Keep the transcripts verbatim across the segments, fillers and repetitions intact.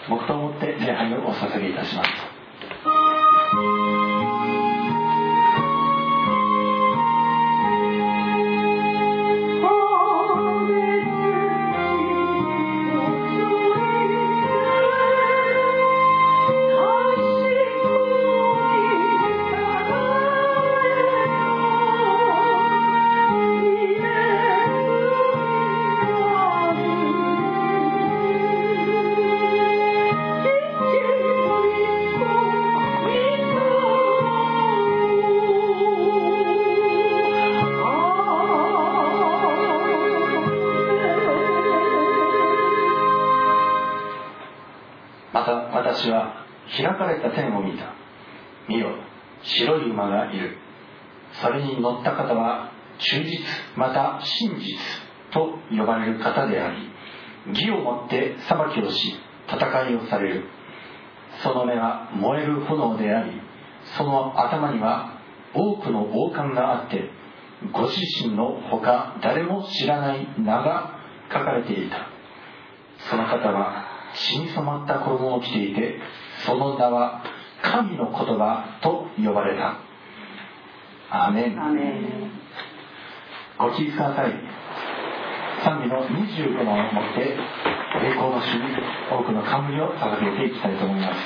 黙祷をもって礼拝をお捧げいたします。私は開かれた天を見た。見よ、白い馬がいる。それに乗った方は忠実また真実と呼ばれる方であり、義をもって裁きをし戦いをされる。その目は燃える炎であり、その頭には多くの王冠があって、ご自身のほか誰も知らない名が書かれていた。その方は血に染まった衣を着ていて、その名は神の言葉と呼ばれた。アーメン。 アーメン。 ご起立ください。賛美のにじゅうごばんをもって栄光の主に多くの冠を捧げていきたいと思います。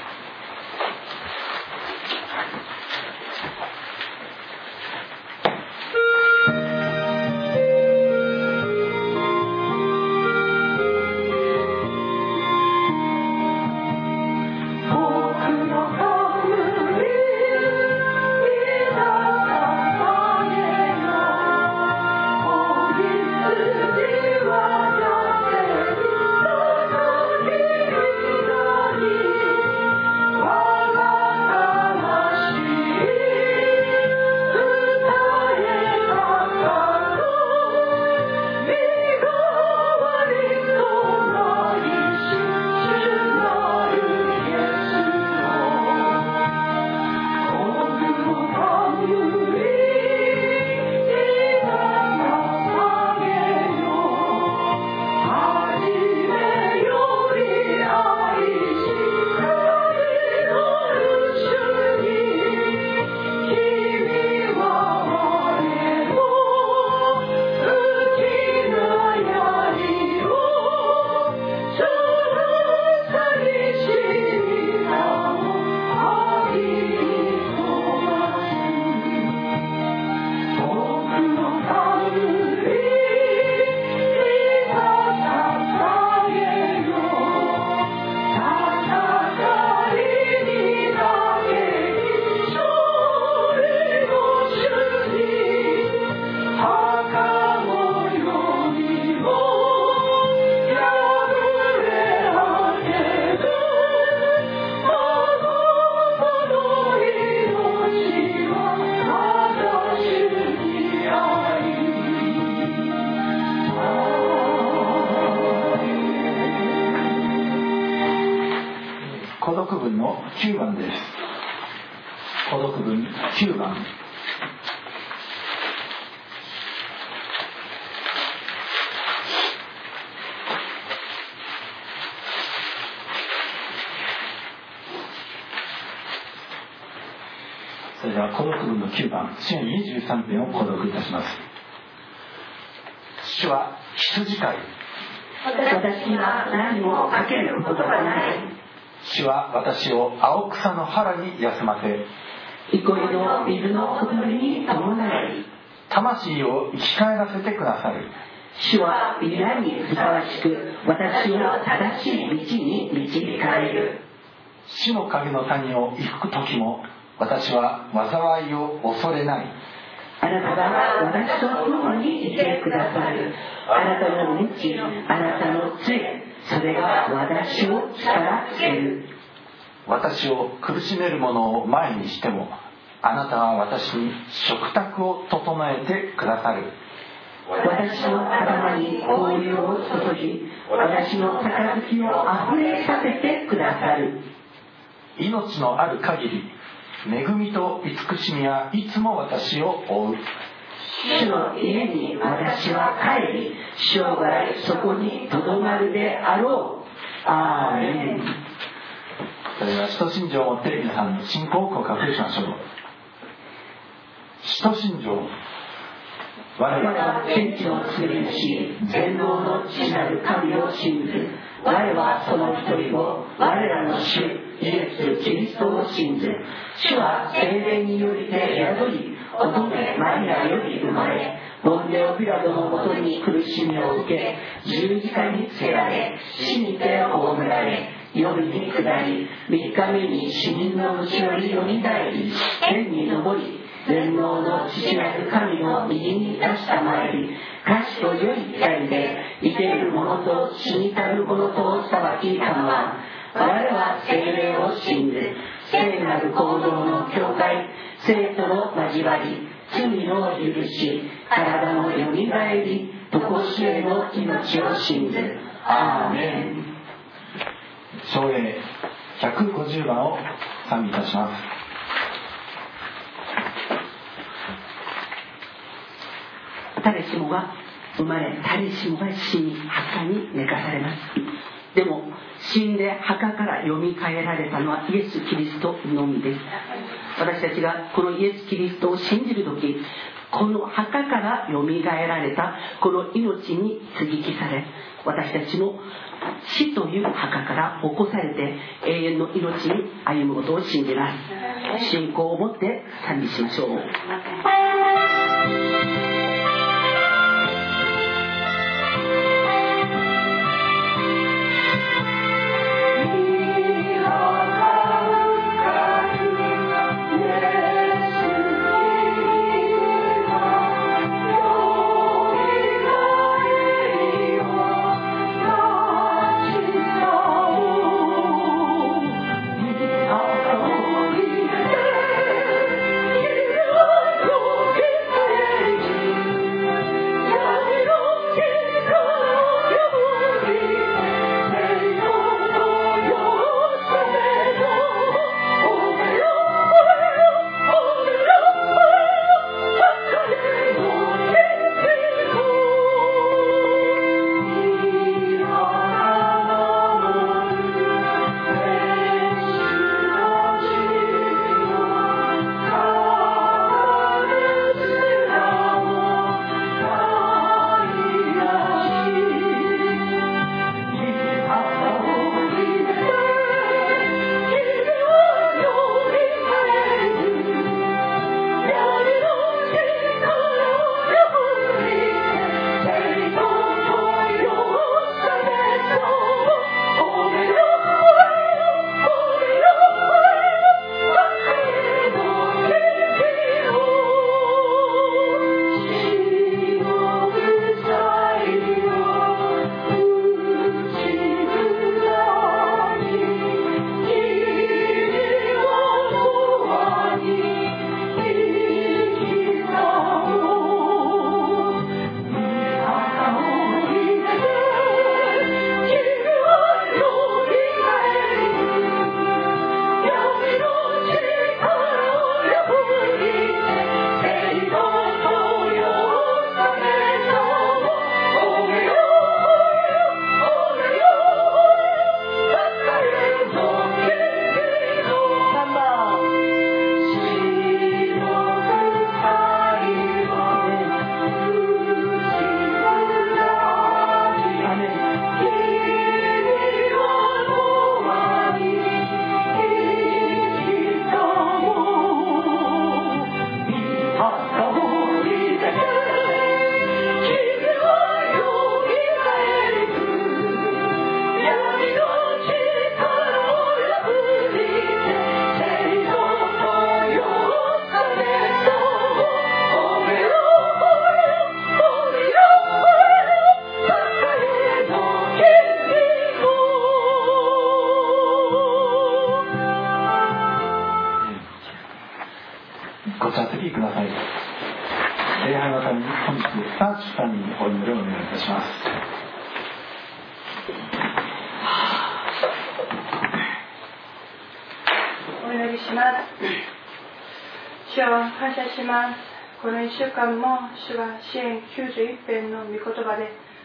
きゅうばんです。孤独文きゅうばん。それでは孤独文のきゅうばん、詩編にじゅうさん編を購読いたします。主は羊飼い。 私には何もかけることがない。 主は私を青草の原に休ませ、 憩いの水のほとりに伴い、 魂を生き返らせてくださる。 主は皆にふさわしく、私を正しい道に導かれる。 死の影の谷を行く時も、私は災いを恐れない。 あなたが私と共にいてくださる。あなたの道、あなたの杖、それが私を力つける。 私を苦しめる者を前にしても、あなたは私に食卓を整えてくださる。 私の頭に香油を注ぎ、私の杯をあふれさせてくださる。 命のある限り、恵みと慈しみはいつも私を追う。 主の家に私は帰り、生涯そこにとどまるであろう。 アーメン。 それでは使徒信条を持って皆さんの信仰を告白しましょう。使徒信条。 我々は天地の作り主、全能の父なる神を信ず。我はその一人を、我らの主イエス・キリストを信ず。主は聖霊によりて宿り、乙女マリアより生まれ、ポンデオピラトのもとに苦しみを受け、十字架につけられ、死にて葬られ、夜に下り、三日目に死人のうちよりよみがえり、天に昇り、全能の父なる神の右に出したまえり、歌詞と良い光で生ける者と死にたる者と裁きたまわ。我々は聖霊を信ず、聖なる行動の教会、聖徒の交わり、罪の許し、体のよみがえり、常しえの命を信ず。アーメン。 唱詠ひゃくごじゅうばんを賛美いたします。 誰しもが生まれ、誰しもが死に墓に寝かされます。でも死んで墓からよみがえられたのはイエス・キリストのみです。私たちがこのイエス・キリストを信じるとき、この墓からよみがえられたこの命に接ぎ木され、私たちも死という墓から起こされて永遠の命に歩むことを信じます。信仰を持って賛美しましょう。 ご着席ください。礼拝のために本日スターチさんにお祈りをお願いいたします。 お祈りします。主を感謝します。このいっしゅうかんも主は詩編きゅうじゅういち編の御言葉で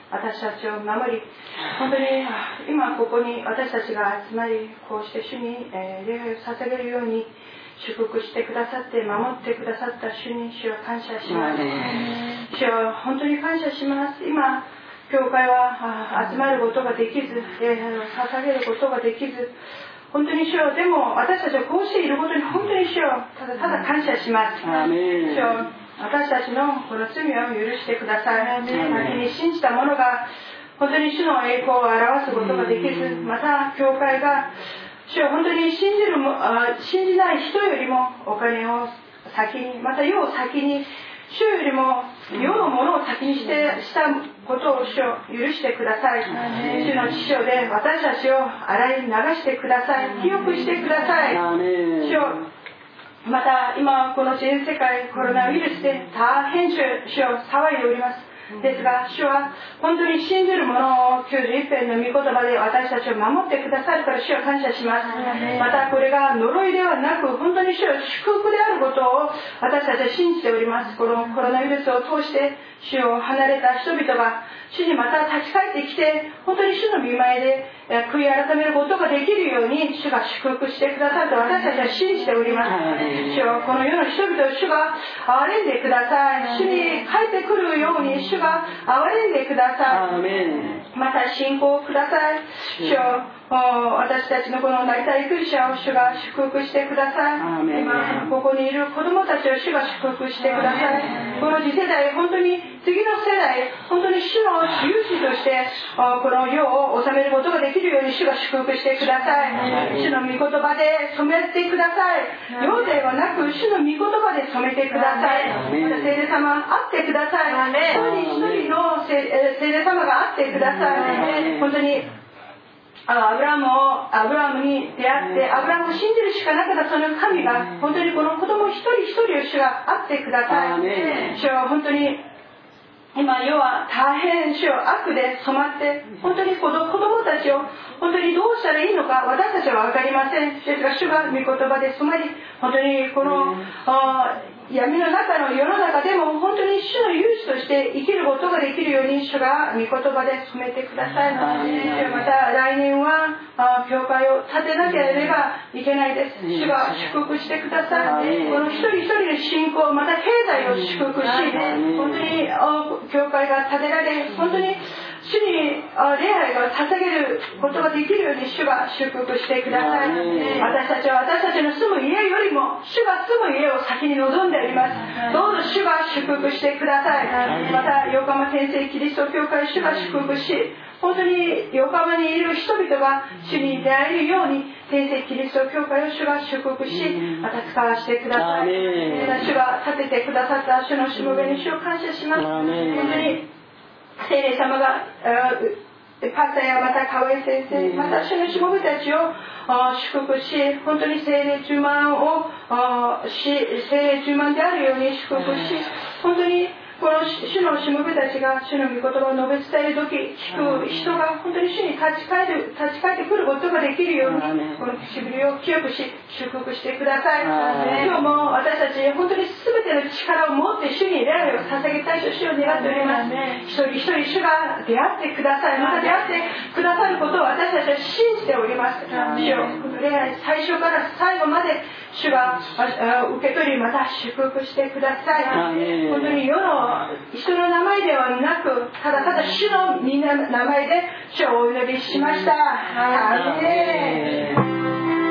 私たちを守り、本当に今ここに私たちが集まり、こうして主に礼拝を捧げるように祝福してくださって守ってくださった主に主を感謝します。主を本当に感謝します。今教会は集まることができず、礼拝を捧げることができず、本当に主よ、でも私たちはこうしていることに本当に主よ、ただただ感謝します。主よ、私たちのこの罪を許してください。先に信じた者が本当に主の栄光を表すことができず、また教会が主よ、本当に信じるも信じない人よりもお金を先に、また世を先に、主よりも世のものを先にしてしたことを主を許してください。主の父よで私たちを洗い流してください。清くしてください。主よ、また今この全世界コロナウイルスで大変主を騒いでおります。ですが主は本当に信じる者をきゅうじゅういち編の御言葉で私たちを守ってくださるから主を感謝します。またこれが呪いではなく本当に主を祝福であることを私たちは信じております。このコロナウイルスを通して主を離れた人々が主にまた立ち返ってきて、本当に主の御前で悔い改めることができるように主が祝福してくださると私たちは信じております。主よ、この世の人々を主が憐れんでください。主に帰ってくるように主が憐れんでください。また信仰をください。主よ、私たちのこの成田育児者を主が祝福してください。今ここにいる子どもたちを主が祝福してください。この次世代、本当に次の世代、本当に主の勇士としてこの世を治めることができるように主が祝福してください。主の御言葉で染めてください。世ではなく主の御言葉で染めてください。また聖霊様会ってください。一人一人の聖霊様が会ってください。本当にアブラムをアブラムに出会ってアブラムを信じるしかなかったその神が本当にこの子供一人一人を主が会ってください。主は本当に今世は大変主よ悪で染まって本当に子供たちを本当にどうしたらいいのか私たちは分かりません。ですが主が御言葉で染まり本当にこの闇の中の世の中でも本当に主の勇士として生きることができるように主が御言葉で染めてください。また来年は教会を建てなければいけないです。主が祝福してください。この一人一人の信仰また経済を祝福し本当に教会が建てられ本当に主に礼拝が捧げることができるように主が祝福してください。私たちは私たちの住む家よりも主が住む家を先に望んでおります。どうぞ主が祝福してください。また横浜天聖キリスト教会主が祝福し本当に横浜にいる人々が主に出会えるように天聖キリスト教会を主が祝福しまた使わせてください。また主が立ててくださった主のしもべに主を感謝します。本当に聖霊様がパスタやまた河合先生また主のしもべたちを祝福し本当に聖霊充満をし聖霊充満であるように祝福し本当にこの主のしもべたちが主の御言葉を述べ伝えるとき聞く人が本当に主に立ち返る立ち返ってくることができるようにこの唇を清くし祝福してください。今日も私たち本当に全ての力を持って主に礼拝を捧げたいと主を願っております。一人一人主が出会ってください。また出会ってくださることを私たちは信じております。主よこの礼拝最初から最後まで主が受け取りまた祝福してください。本当に世の人の名前ではなくただただ主のみんな名前で主をお呼びしました。アーメン。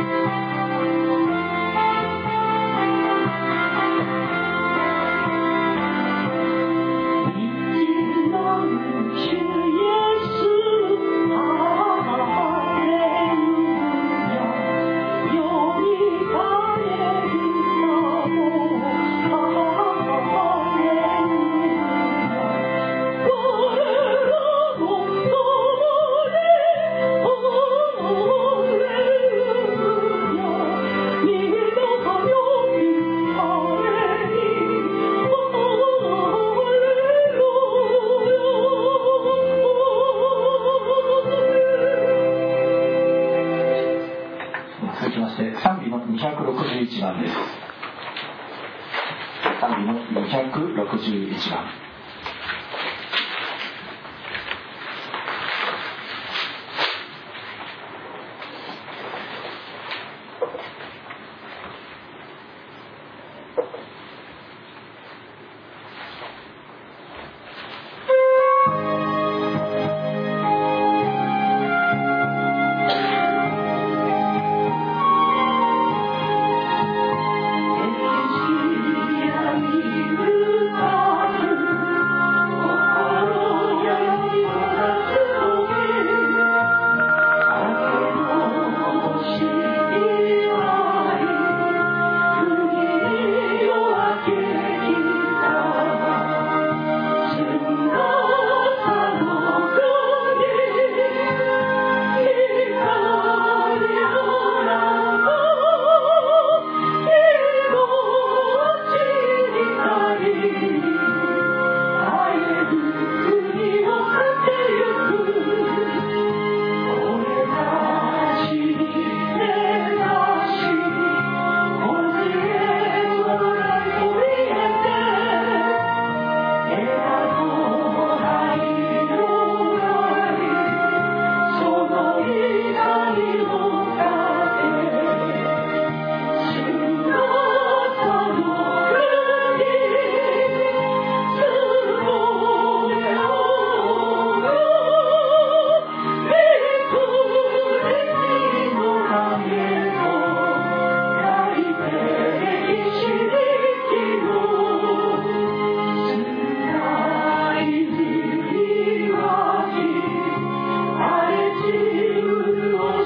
にひゃくろくじゅういちばんです。賛美のにひゃくろくじゅういちばん。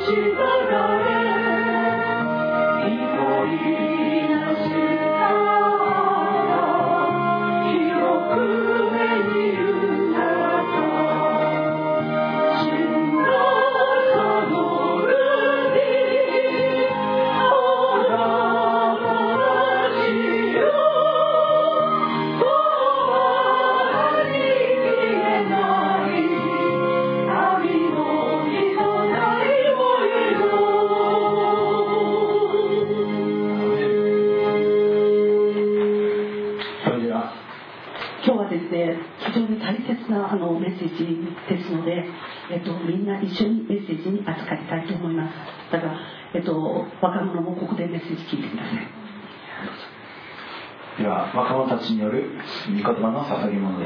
あのメッセージですので、えっと、みんな一緒にメッセージに預かりたいと思います。ただ、えっと、若者もここでメッセージ聞いてください。 では若者たちによる御言葉の捧げ物です。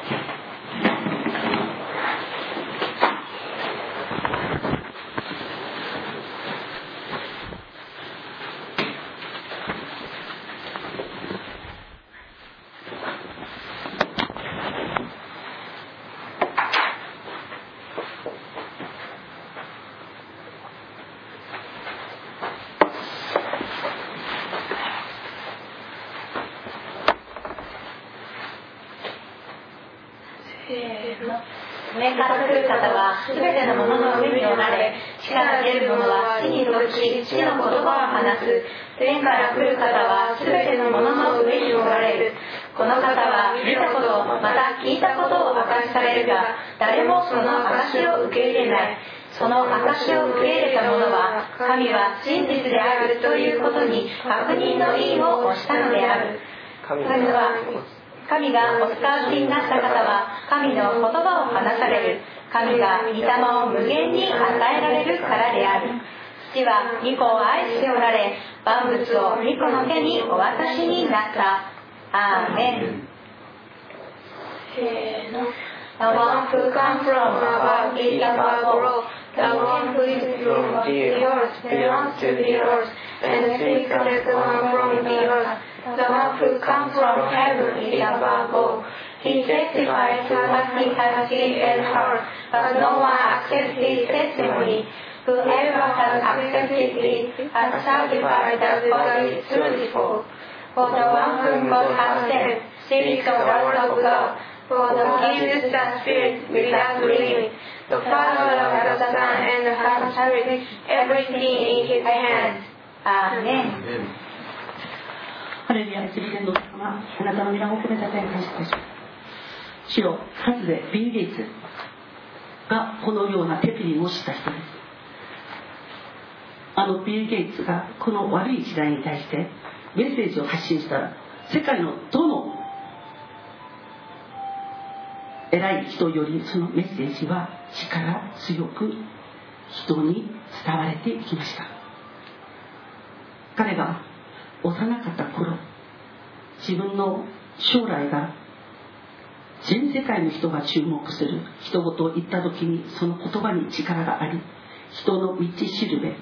上から来る方はすべてのものの上におられ、地から出るものは地に落ち、地の言葉を話す。天から来る方はすべてのものの上におられる。この方は見たこと、また聞いたことを明かしされるが、誰もその証を受け入れない。その証を受け入れた者は、神は真実であるということに確認の印を押したのである。神は神がお使わしになった方は神の言葉を話される。神が御霊を無限に与えられるからである。父は御子を愛しておられ、万物を御子の手にお渡しになった。アーメン。せーの。The one who comes from above is above all. The one who is from the earth belongs to the earth, and the secret one from the earth. The one who comes from heaven is above all. He testifies to what he has seen and heard, but no one accepts his testimony. Whoever has accepted it has certified that God is truthful. For the one whom God has sent speaks the word of God. For the gives the Spirit without limit. The Father of the Son and has carried everything in His hands. Amen. ハレルヤ、一部天の様、あなたの皆を込めた点感謝いたします。主よ、かつてビル・ゲイツがこのようなテフリンをした人です。あのビル・ゲイツがこの悪い時代に対してメッセージを発信したら、世界のどの偉い人よりそのメッセージは力強く人に伝われていきました。彼が幼かった頃、自分の将来が全世界の人が注目する一言を言った時に、その言葉に力があり、人の道しるべ、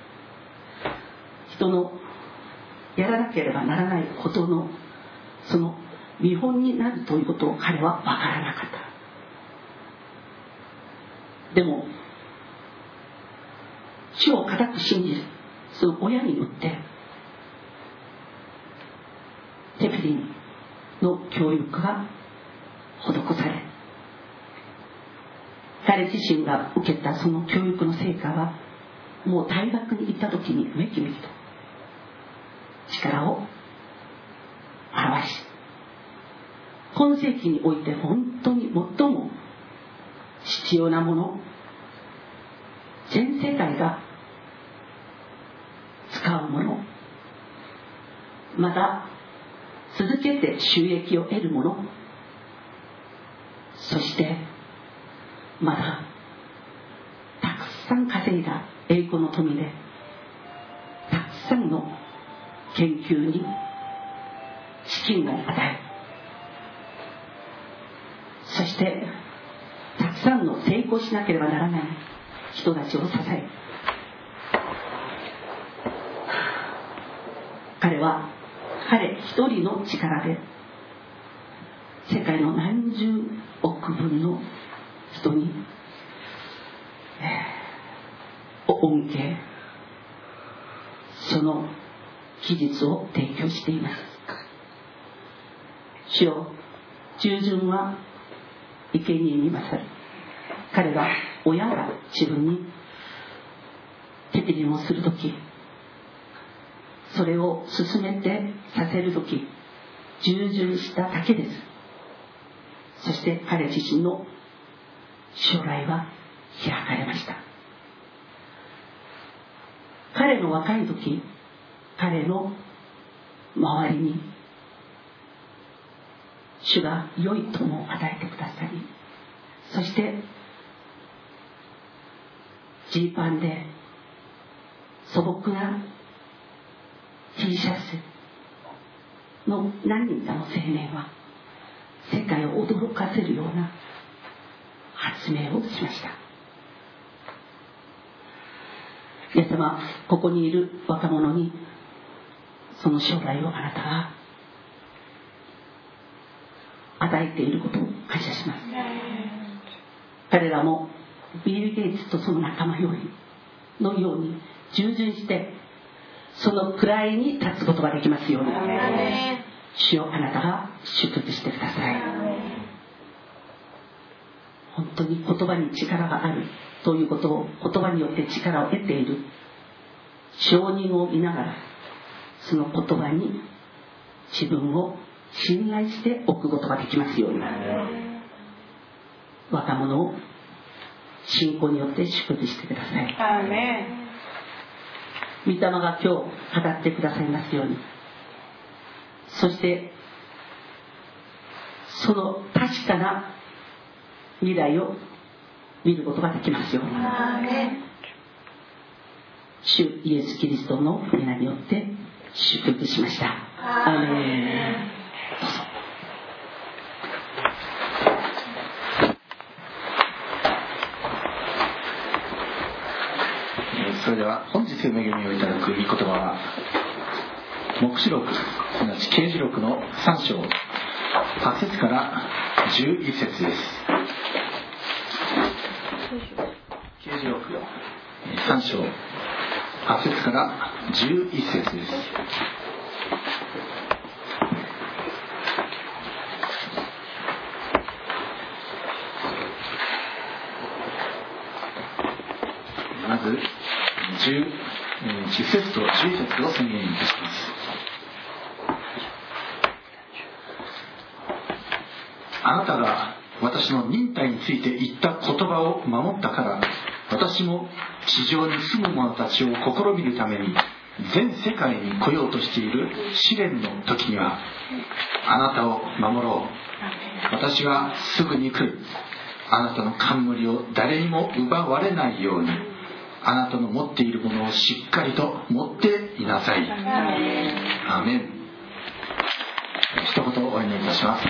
人のやらなければならないことのその見本になるということを彼は分からなかった。でも主を固く信じるその親によってテフリンの教育が施され、彼自身が受けたその教育の成果はもう大学に行った時にめきめきと力を表し、今世紀において本当に最も必要なもの、全世界が使うもの、また続けて収益を得るもの、そしてまだたくさん稼いだ栄光の富でたくさんの研究に資金を与え、そしてたくさんの成功しなければならない人たちを支え、彼は彼一人の力で世界の何十億分の人に、えー、 恩恵、その期日を提供しています。主よ、従順は生贄に勝る。彼が親が自分に適任をするとき、それを進めてさせるとき、従順しただけです。そして彼自身の将来は開かれました。彼の若い時、彼の周りに主が良い友を与えてくださり、そしてジーパンで素朴な T シャツの何人かの青年は世界を驚かせるような発明をしました。イエス様、ここにいる若者にその将来をあなたが与えていることを感謝します。彼らもビル・ゲイツとその仲間よりのように従順してその位に立つことができますように、主よ、あなたが祝福してください。本当に言葉に力があるということを、言葉によって力を得ている証人を見ながら、その言葉に自分を信頼しておくことができますように、若者を信仰によって祝福してください。 アーメン。 御霊が今日語ってくださいますように、そしてその確かな未来を見ることができますように、 アーメン。 主イエス・キリストの皆によって祝福しました。アーメン。 それでは本日恵みをいただく御言葉は黙示録、すなわち啓示録のさん章はち節からじゅういち節です。啓示録さん章はち節からじゅういち節です。まずじゅう節とじゅういち節を宣言いたします。あなたが私の忍耐について言った言葉を守ったから、私も地上に住む者たちを試みるために全世界に来ようとしている試練の時には、あなたを守ろう。私はすぐに来る。あなたの冠を誰にも奪われないように、あなたの持っているものをしっかりと持っていなさい。アーメン。一言お祈りいたします。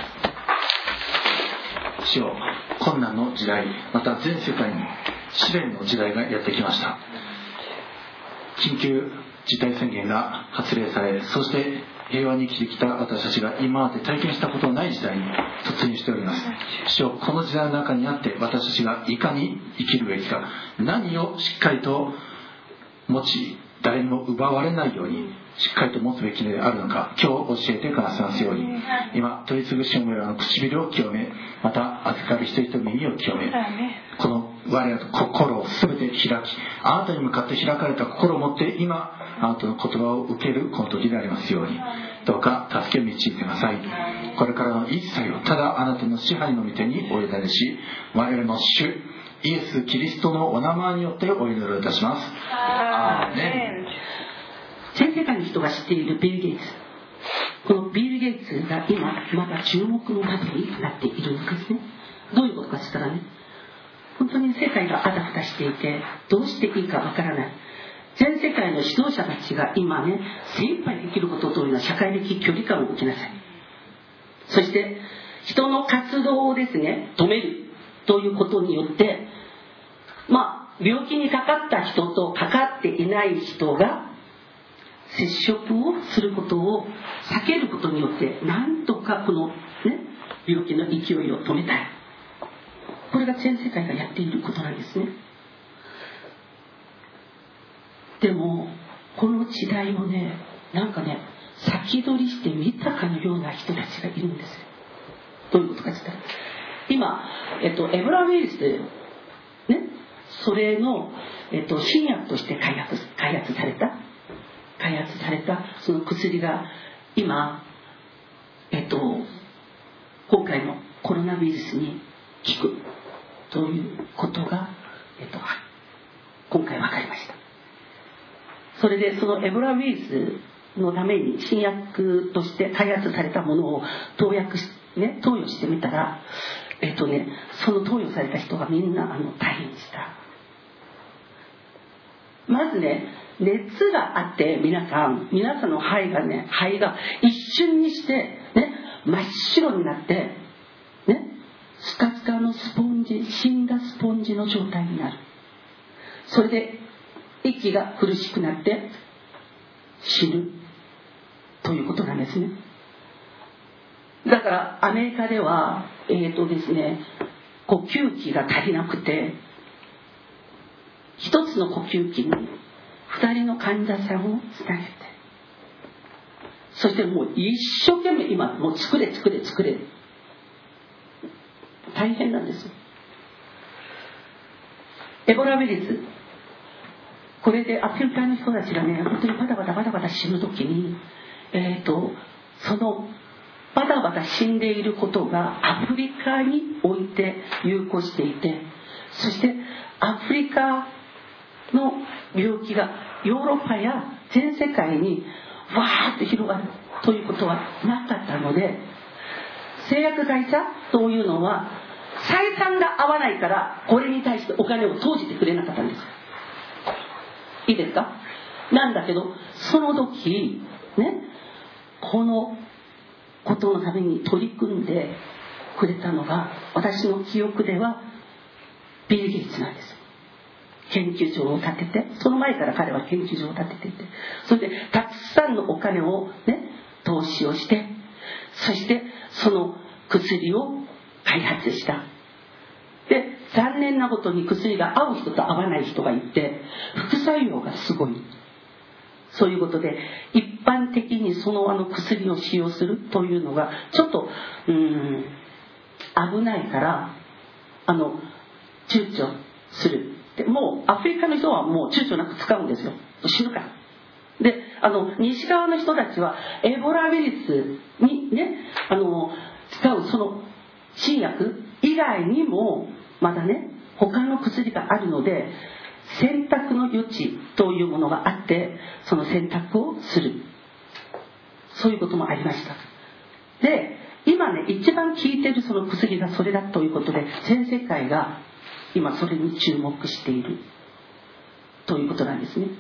主よ、困難の時代、また全世界に試練の時代がやってきました。緊急事態宣言が発令され、そして平和に生きてきた私たちが今まで体験したことのない時代に突入しております。主よ、この時代の中にあって私たちがいかに生きるべきか、何をしっかりと持ち、誰にも奪われないようにしっかりと持つべきであるのか、今日教えてくださいますように、今取り次ぐしもべらの唇を清め、また預かる人々の耳を清め、この我らの心を全て開き、あなたに向かって開かれた心を持って今あなたの言葉を受けるこの時でありますように、どうか助けを導いてください。これからの一切をただあなたの支配の御手にお委ねし、我らの主イエス・キリストのお名前によってお祈りをいたします。アーメン。 全世界の人が知っているビル・ゲイツ、このビル・ゲイツが今まだ注目の的になっているんですね。どういうことかとしたらね、本当に世界があたふたしていてどうしていいかわからない、全世界の指導者たちが今ね、精一杯できることというのは社会的距離感を置きなさい。そして人の活動をですね、止めるということによって、まあ病気にかかった人とかかっていない人が接触をすることを避けることによって、なんとかこのね、病気の勢いを止めたい。これが全世界がやっていることなんですね。 でもこの時代をね、なんかね先取りして見たかのような人たちがいるんですよ。どういうことかって言ったら、今、えっと、エブラウイルスね、それの、えっと、新薬として開発開発された開発されたその薬が今、えっと、今回のコロナウイルスに効くということが、えっと、今回分かりました。それでそのエボラウイルスのために新薬として開発されたものを投薬し、ね、投与してみたら、えっとね、その投与された人がみんなあの大変でした。まずね、熱があって皆さん皆さんの肺がね肺が一瞬にしてね真っ白になってね、スカスカのスポンジ、死んだスポンジの状態になる。それで息が苦しくなって死ぬということなんですね。だからアメリカではえーとですね呼吸器が足りなくて、一つの呼吸器に二人の患者さんをつなげて、そしてもう一生懸命今もう作れ作れ作れ大変なんですよ。エボラウイルス、これでアフリカの人たちがね本当にバタバタバタバタ死ぬ時に、えーとそのバタバタ死んでいることがアフリカにおいて流行していて、そしてアフリカの病気がヨーロッパや全世界にわーっと広がるということはなかったので、製薬会社というのは採算が合わないからこれに対してお金を投じてくれなかったんです。いいですか。なんだけどその時ね、このことのために取り組んでくれたのが、私の記憶ではビル・ゲイツなんです。研究所を建てて、その前から彼は研究所を建てていて、それでたくさんのお金をね投資をして、そしてその薬を開発した。で残念なことに薬が合う人と合わない人がいて、副作用がすごい。そういうことで一般的にそのあの薬を使用するというのがちょっとうーん危ないから、あの躊躇する。でもうアフリカの人はもう躊躇なく使うんですよ、死ぬから。であの西側の人たちはエボラウイルスにねあの使うその新薬以外にもまだね他の薬があるので、選択の余地というものがあって、その選択をする、そういうこともありました。で今ね一番効いているその薬がそれだということで、全世界が今それに注目しているということなんですね。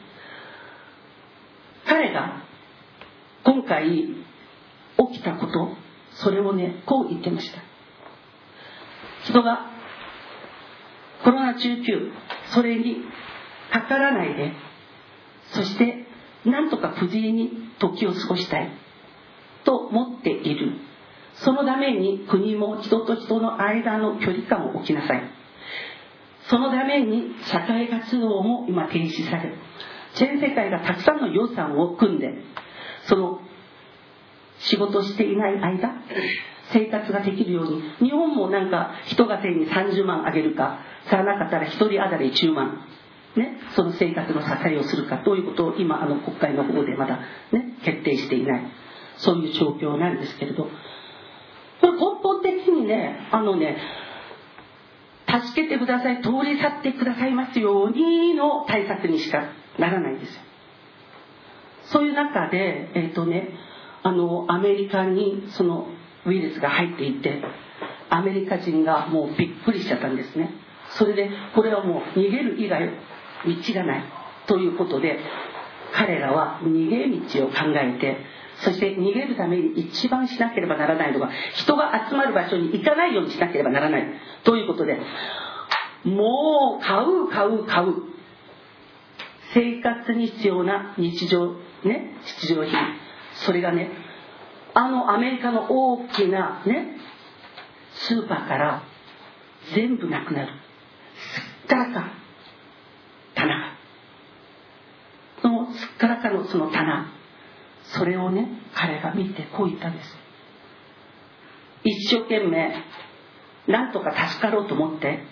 彼が今回起きたこと、それをねこう言ってました。人がコロナじゅうきゅうそれにかからないで、そしてなんとか無事に時を過ごしたいと思っている。そのために国も人と人の間の距離感を置きなさい。そのために社会活動も今停止され、全世界がたくさんの予算を組んで、その仕事していない間生活ができるように、日本もなんか人がせいにさんじゅうまんあげるか、さらなかったら一人当たりじゅうまん、ね、その生活の支えをするかということを今あの国会の方でまだ、ね、決定していない、そういう状況なんですけれど、これ根本的にねあのね助けてください、通り去ってくださいますようにの対策にしかならないんですよ。そういう中で、えーとね、あのアメリカにそのウイルスが入っていて、アメリカ人がもうびっくりしちゃったんですね。それでこれはもう逃げる以外道がないということで、彼らは逃げ道を考えて、そして逃げるために一番しなければならないのが、人が集まる場所に行かないようにしなければならないということで、もう買う買う買う、生活に必要な日常ね必需品、それがねあのアメリカの大きなねスーパーから全部なくなる。すっからかん棚がのすっからかのその棚、それをね彼が見てこう言ったんです。一生懸命なんとか助かろうと思って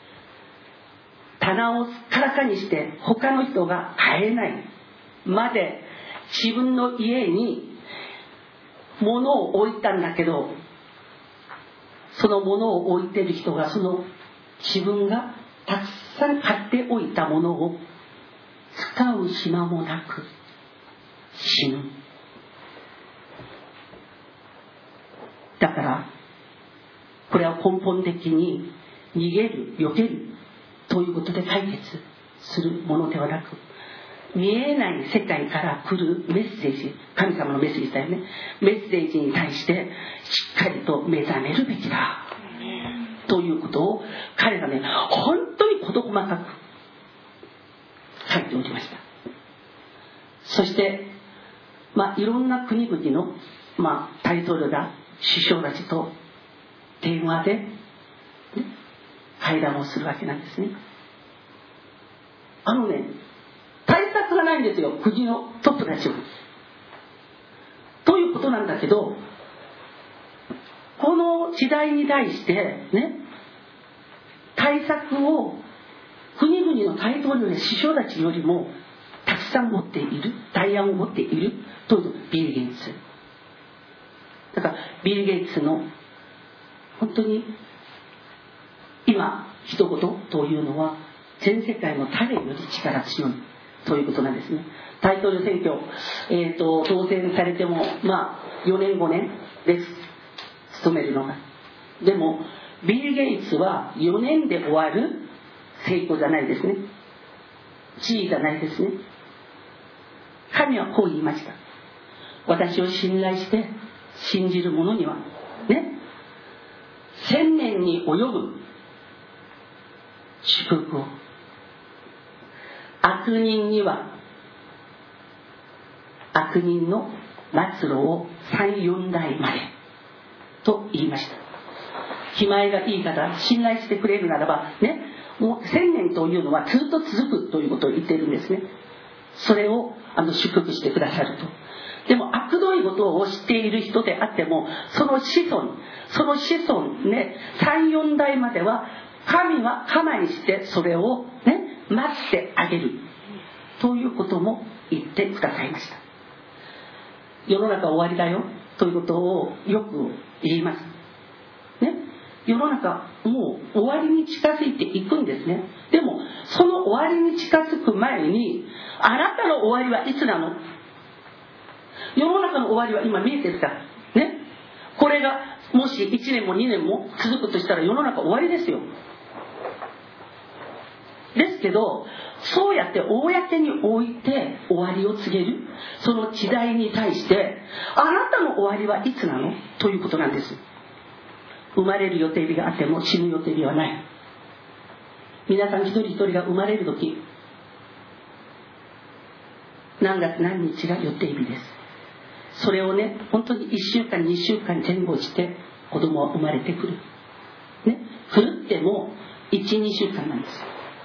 棚をすっからかにして他の人が買えないまで自分の家に物を置いたんだけど、その物を置いてる人がその自分がたくさん買っておいたものを使う暇もなく死ぬ。だからこれは根本的に逃げる避けるということで解決するものではなく、見えない世界から来るメッセージ、神様のメッセージだよね。メッセージに対してしっかりと目覚めるべきだということを彼がね本当に事細かく書いておりました。そしてまあいろんな国々のまあ大統領だ首相たちと電話で、ね、会談をするわけなんですね。あのね対策がないんですよ、国のトップたちは。ということなんだけど、この時代に対してね対策を国々の大統領や首相たちよりもたくさん持っている、代案を持っているというビル・ゲイツ。だからビル・ゲイツの本当に今一言というのは全世界の誰より力強いということなんですね。大統領選挙、えー、と当選されてもまあよねんごねんです務めるのが。でもビル・ゲイツはよねんで終わる成功じゃないですね、地位じゃないですね。神はこう言いました。私を信頼して信じる者にはね千年に及ぶ祝福を、悪人には悪人の末路を三四代までと言いました。気前がいい方、信頼してくれるならばね、もう千年というのはずっと続くということを言っているんですね。それをあの祝福してくださると。でも悪どいことを知っている人であっても、その子孫その子孫ね三四代までは神は我慢してそれをね待ってあげるということも言ってくださいました。世の中終わりだよということをよく言いますね。世の中もう終わりに近づいていくんですね。でもその終わりに近づく前に、あなたの終わりはいつなの？世の中の終わりは今見えてるからね。これがもしいちねんもにねんも続くとしたら世の中終わりですよ。ですけどそうやって公に置いて終わりを告げる、その時代に対してあなたの終わりはいつなのということなんです。生まれる予定日があっても死ぬ予定日はない。皆さん一人一人が生まれる時何月何日が予定日です。それをね本当にいっしゅうかんにしゅうかん前後して子供は生まれてくる、ね、狂ってもいち、にしゅうかんなんです。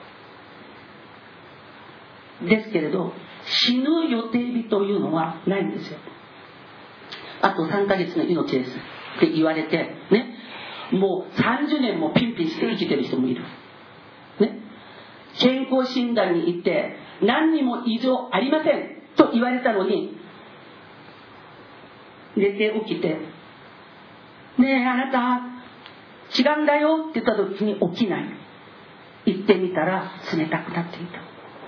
ですけれど死ぬ予定日というのはないんですよ。あとさんかげつの命ですって言われてね、もうさんじゅうねんもピンピンして生きてる人もいる、ね、健康診断に行って何にも異常ありませんと言われたのに、寝て起きてねえあなた違うんだよって言った時に起きない。行ってみたら冷たくなっていた。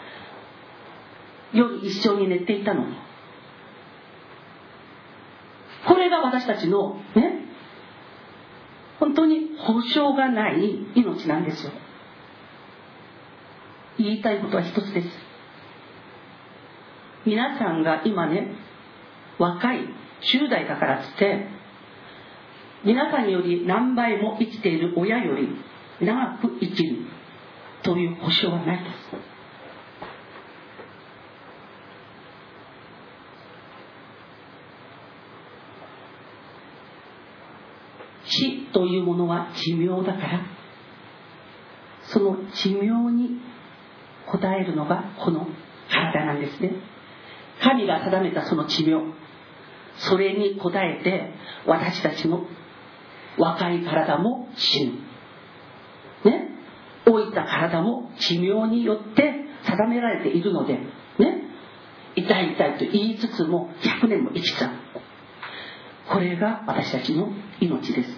夜一緒に寝ていたのに。これが私たちのね本当に保証がない命なんですよ。言いたいことは一つです。皆さんが今ね若いじゅう代だからつって皆さんより何倍も生きている親より長く生きるという保証はないです。死というものは寿命だから、その寿命に応えるのがこの体なんですね。 神が定めたその寿命、それに応えて私たちの若い体も死ぬ、ね、老いた体も寿命によって定められているので、ね、痛い痛いと言いつつもひゃくねんも生きちゃう。これが私たちの命です。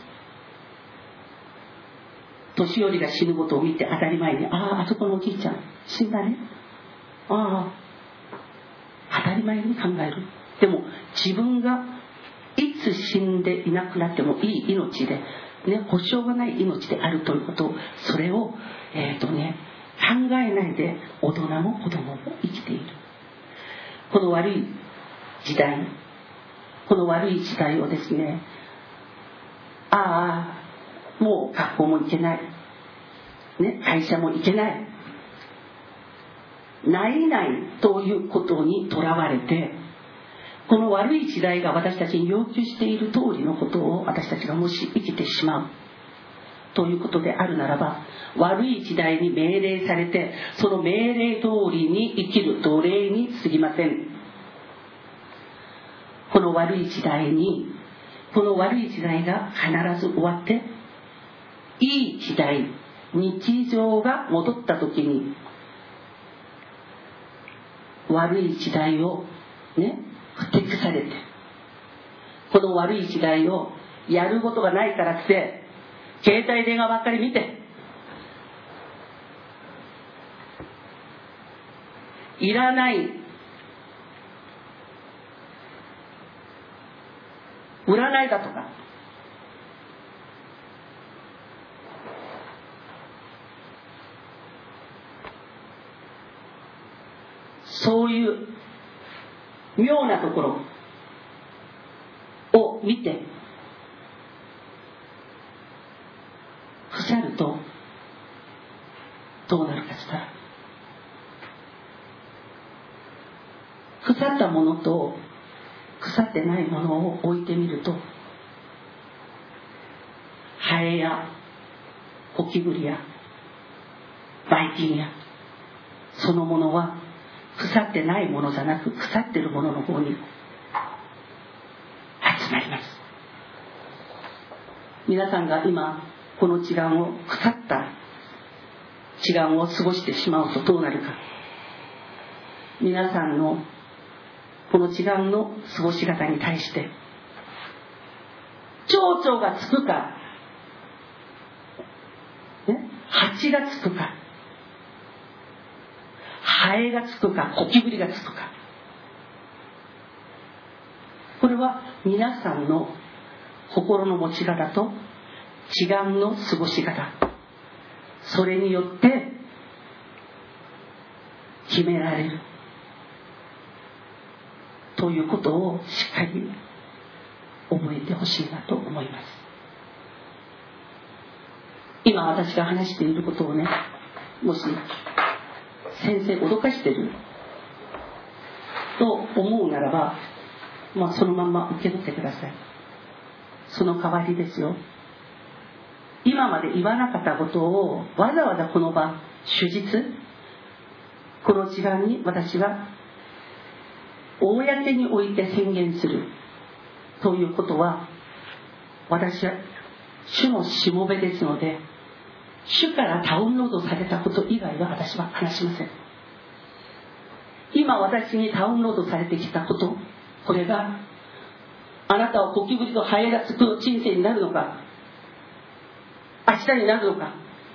年寄りが死ぬことを見て当たり前に、ああ、あそこのおじいちゃん死んだね、ああ、当たり前に考える。でも自分がいつ死んでいなくなってもいい命で、ね、保証がない命であるということを、それを、えーとね、考えないで大人も子供も生きている。この悪い時代、この悪い時代をですね、ああ、もう学校も行けない、ね、会社も行けない、ないないということにとらわれて、この悪い時代が私たちに要求している通りのことを私たちがもし生きてしまうということであるならば、悪い時代に命令されてその命令通りに生きる奴隷に過ぎません。この悪い時代に、この悪い時代が必ず終わって、いい時代、日常が戻った時に、悪い時代をね、ふてくされて、この悪い時代をやることがないからって携帯電話ばっかり見て、いらない占いだとか、そういう妙なところを見て腐るとどうなるかしたら、腐ったものと腐ってないものを置いてみると、ハエやゴキブリやバイキンやそのものは腐ってないものじゃなく、腐ってるものの方に集まります。皆さんが今この時間を、腐った時間を過ごしてしまうとどうなるか。皆さんのこの時間の過ごし方に対して蝶々がつくか、ね、蜂がつくか、ハエがつくか、ゴキブリがつくか、これは皆さんの心の持ち方と時間の過ごし方、それによって決められるということをしっかり覚えてほしいなと思います。今私が話していることをね、もし先生脅かしてると思うならば、まあ、そのまま受け取ってください。その代わりですよ、今まで言わなかったことをわざわざこの場、主日この時間に私が公において宣言するということは、私は主のしもべですので、主からダウンロードされたこと以外は私は話しません。今私にダウンロードされてきたこと、これがあなたはゴキブリとハエがつく人生になるのか、明日になるのか、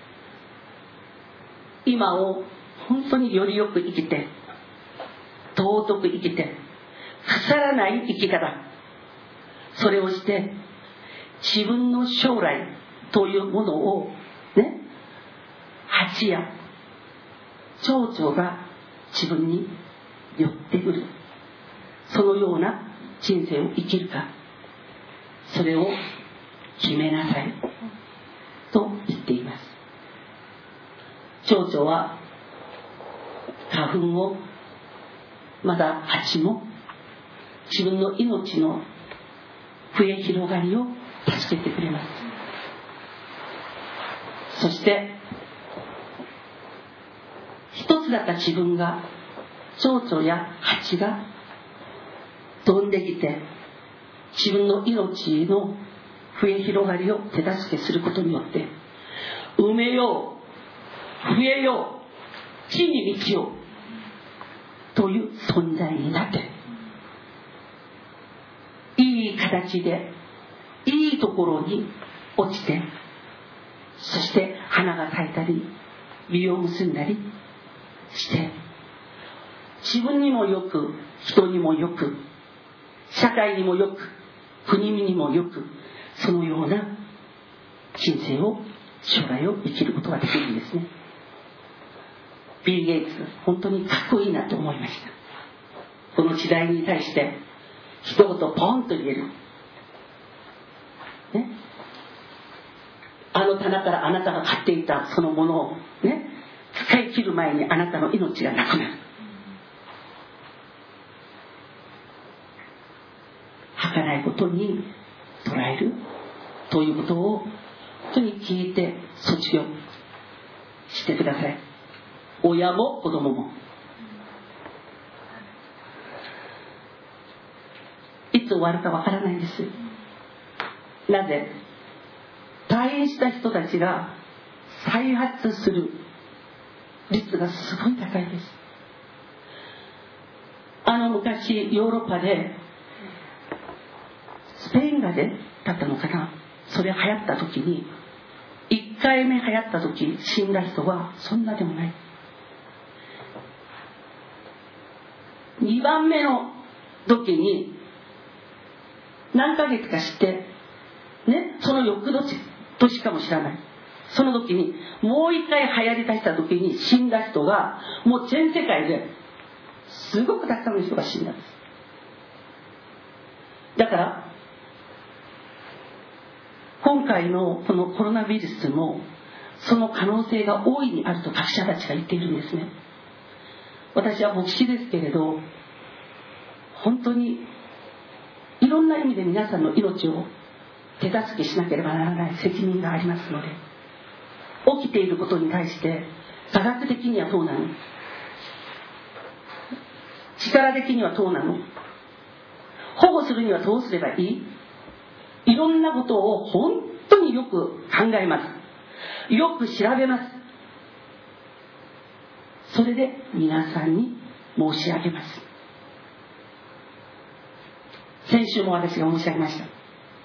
今を本当によりよく生きて、尊く生きて、腐らない生き方、それをして自分の将来というものをね、蜂や蝶々が自分に寄ってくる、そのような人生を生きるか、それを決めなさいと言っています。蝶々は花粉を、まだ蜂も自分の命の増え広がりを助けてくれます。そして一つだった自分が蝶々や蜂が飛んできて自分の命の増え広がりを手助けすることによって、埋めよう、増えよう、地に満ちようという存在になって、いい形でいいところに落ちて、そして花が咲いたり実を結んだりして、自分にもよく、人にもよく、社会にもよく、国にもよく、そのような人生を、将来を生きることができるんですね。ビル・ゲイツ、本当にかっこいいなと思いました。この時代に対して一言ポンと言える、ね、あの棚からあなたが買っていたそのものを、ね、使い切る前にあなたの命がなくなる。儚いことに捉えるということを本当に聞いて卒業してください。親も子供も。いつ終わるかわからないんです。なぜ？退院した人たちが再発する率がすごい高いです。あの昔ヨーロッパでスペイン風邪だったのかな、それ流行った時に、いっかいめ流行った時死んだ人はそんなでもない。にばんめの時に何ヶ月かしてね、その翌年年かもしれない、その時にもう一回流行り出した時に死んだ人がもう全世界ですごくたくさんの人が死んだんです。だから今回のこのコロナウイルスもその可能性が大いにあると学者たちが言っているんですね。私は牧師ですけれど、本当にいろんな意味で皆さんの命を手助けしなければならない責任がありますので、起きていることに対して科学的にはどうなの、力的にはどうなの、保護するにはどうすればいい、いろんなことを本当によく考えます。よく調べます。それで皆さんに申し上げます。先週も私が申し上げました。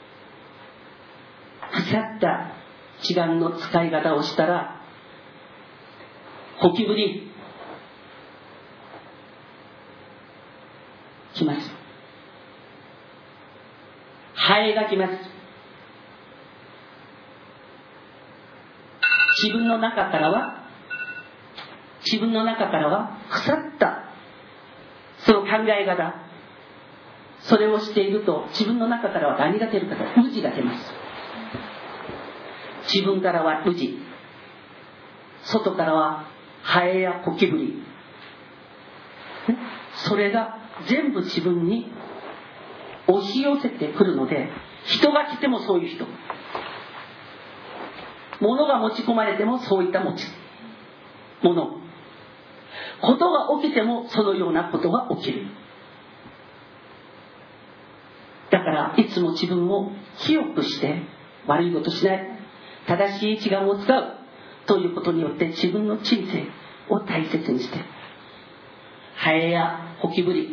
腐った治安の使い方をしたらゴキブリ来ます。ハエが来ます。自分の中からは自分の中からは腐ったその考え方、それをしていると自分の中からは何が出るかと、ウが出ます。自分からはウジ、外からはハエやゴキブリ、それが全部自分に押し寄せてくるので、人が来てもそういう人、物が持ち込まれてもそういった持ち物、ことが起きてもそのようなことが起きる。だからいつも自分を清くして悪いことしない、正しい知眼を使うということによって自分の人生を大切にして、ハエやゴキブリ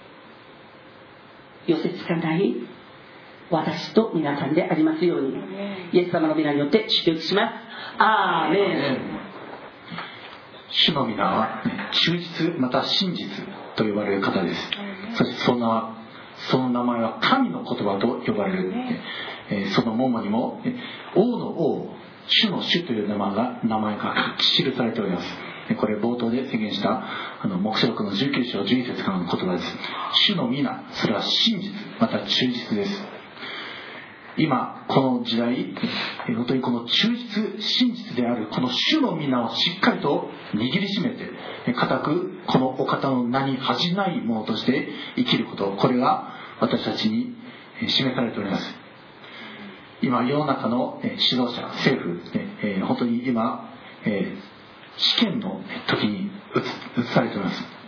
寄せつかない私と皆さんでありますように、イエス様の皆によって祝福します。アーメン。 主の皆は忠実また真実と呼ばれる方です。そしてそのその名前は神の言葉と呼ばれる。その桃にも王の王、主の主という名前が名前が記されております。これ冒頭で宣言したあの黙示録のじゅうきゅう章じゅういち節からの言葉です。主の皆、それは真実また忠実です。今この時代、本当にこの忠実真実であるこの主の皆をしっかりと握りしめて、固くこのお方の名に恥じないものとして生きること、これが私たちに示されております。今世の中の指導者、政府、本当に今試験の時に移されております。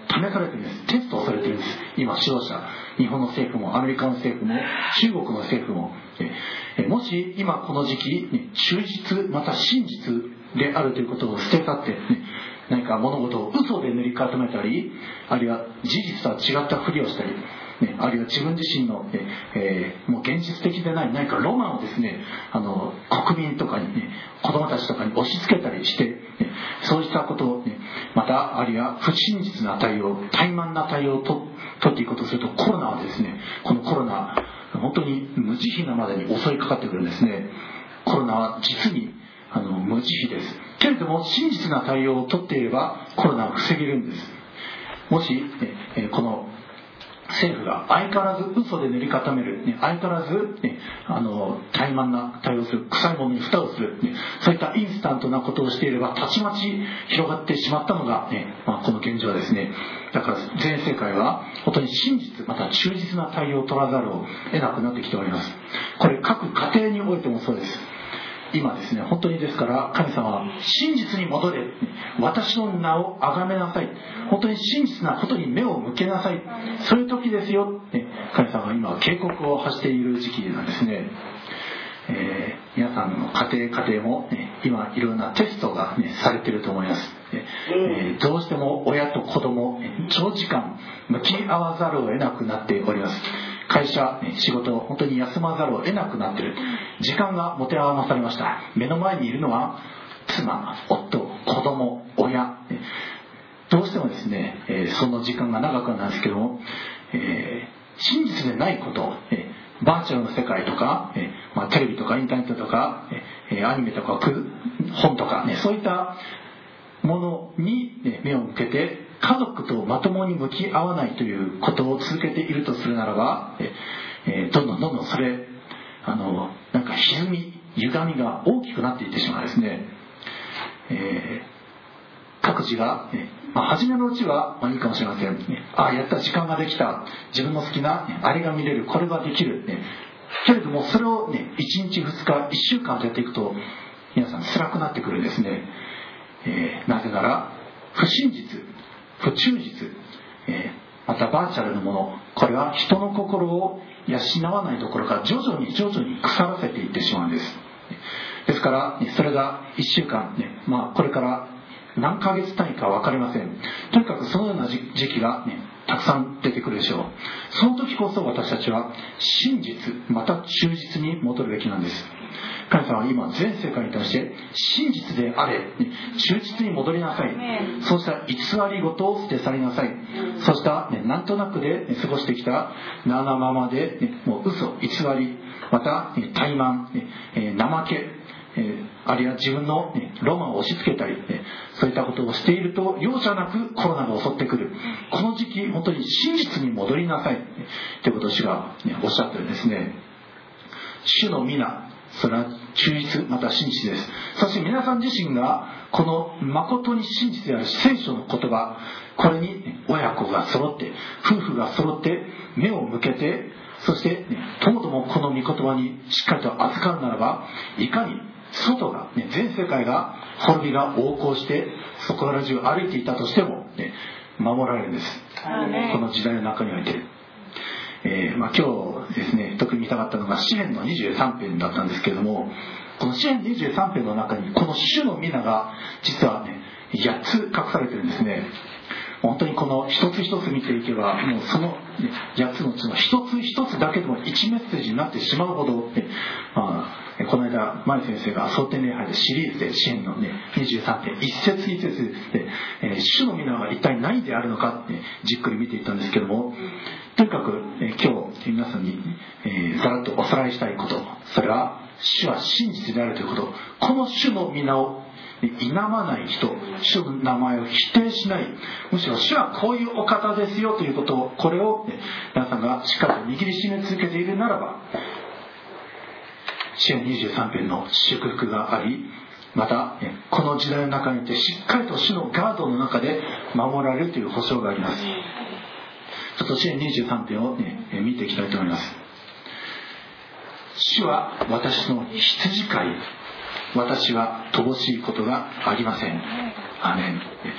試されてるんです。テストをされてるんです。今指導者、日本の政府もアメリカの政府も中国の政府も、えもし今この時期、ね、忠実また真実であるということを捨て去って、ね、何か物事を嘘で塗り固めたり、あるいは事実とは違ったふりをしたり、ね、あるいは自分自身の、ねえー、もう現実的でない何かロマンをですね、あの国民とかにね、子供たちとかに押し付けたりして、ね、そうしたことを、ね、またあるいは不真実な対応、怠慢な対応をと取っていくことをすると、コロナはですね、このコロナ本当に無慈悲なまでに襲いかかってくるんですね。コロナは実にあの無慈悲です。けれども真実な対応を取っていればコロナは防げるんです。もし、ね、この政府が相変わらず嘘で塗り固める、ね、相変わらず、ね、あの怠慢な対応をする、臭いものに蓋をする、ね、そういったインスタントなことをしていればたちまち広がってしまったのが、ねまあ、この現状ですね。だから全世界は本当に真実また忠実な対応を取らざるを得なくなってきております。これ各家庭においてもそうです。今ですね、本当にですから神様は真実に戻れ、私の名を崇めなさい、本当に真実なことに目を向けなさい、そういう時ですよ、ね、神様は今警告を発している時期なんですね。えー、皆さんの家庭家庭も、ね、今いろんなテストが、ね、されていると思います。えー、どうしても親と子供長時間向き合わざるを得なくなっております。会社、仕事を本当に休まざるを得なくなっている。時間が持て余されました。目の前にいるのは妻、夫、子供、親。どうしてもですね、その時間が長くなるんですけども、えー、真実でないこと、バーチャルの世界とか、まあ、テレビとかインターネットとか、アニメとか本とか、ね、そういったものに目を向けて家族とまともに向き合わないということを続けているとするならば、えー、どんどんどんどんそれあのなんか歪み歪みが大きくなっていってしまうんですね。えー、各自が、ねまあ、初めのうちは、まあ、いいかもしれません、ね、ああやった時間ができた、自分の好きな、ね、あれが見れる、これができる、ね、けれどもそれを、ね、いちにちふつかいっしゅうかんとやっていくと皆さん辛くなってくるんですね。えー、なぜなら不真実、不忠実、えー、またバーチャルのもの、これは人の心を養わないどころか徐々に徐々に腐らせていってしまうんです。ですからそれがいっしゅうかん、ねまあ、これから何ヶ月単位か分かりません。とにかくそのような時期が、ね、たくさん出てくるでしょう。その時こそ私たちは真実また忠実に戻るべきなんです。神様は今全世界に対して真実であれ、忠実に戻りなさい、そうした偽りごとを捨て去りなさい、そうした、ね、なんとなくで、ね、過ごしてきたななままで、ね、もう嘘偽りまた、ね、怠慢、ねえー、怠けえー、あるいは自分の、ね、ロマンを押し付けたり、ね、そういったことをしていると容赦なくコロナが襲ってくる。この時期本当に真実に戻りなさい、ね、ということを主が、ね、おっしゃってるんですね。主の皆、それは忠実また真実です。そして皆さん自身がこの誠に真実である聖書の言葉、これに親子が揃って夫婦が揃って目を向けて、そしてともともこの御言葉にしっかりと預かるならば、いかに外が、ね、全世界が滅びが横行してそこら中歩いていたとしても、ね、守られるんです。この時代の中において、えーまあ、今日ですね特に見たかったのが詩編のにじゅうさん編だったんですけれども、この詩編にじゅうさん編の中にこの主の皆が実はねやっつ隠されてるんですね。本当にこの一つ一つ見ていけばもうそのやっつのうちの一つ一つだけでも一メッセージになってしまうほど、ねまあ、この間前先生が蒼天礼拝でシリーズで詩編の、ね、にじゅうさん編一節一節で、えー、主の皆が一体何であるのかって、ね、じっくり見ていったんですけども、とにかく、えー、今日皆さんに、えー、ざらっとおさらいしたいこと、それは主は真実であるということ。この主の皆を否まない人、主の名前を否定しない、むしろ主はこういうお方ですよということを、これを皆さんがしっかりと握りしめ続けているならば、詩編にじゅうさん編の祝福があり、またこの時代の中にいてしっかりと主のガードの中で守られるという保証があります。ちょっと詩編にじゅうさん編を、ね、見ていきたいと思います。主は私の羊飼い、私は乏しいことがありません。アメン。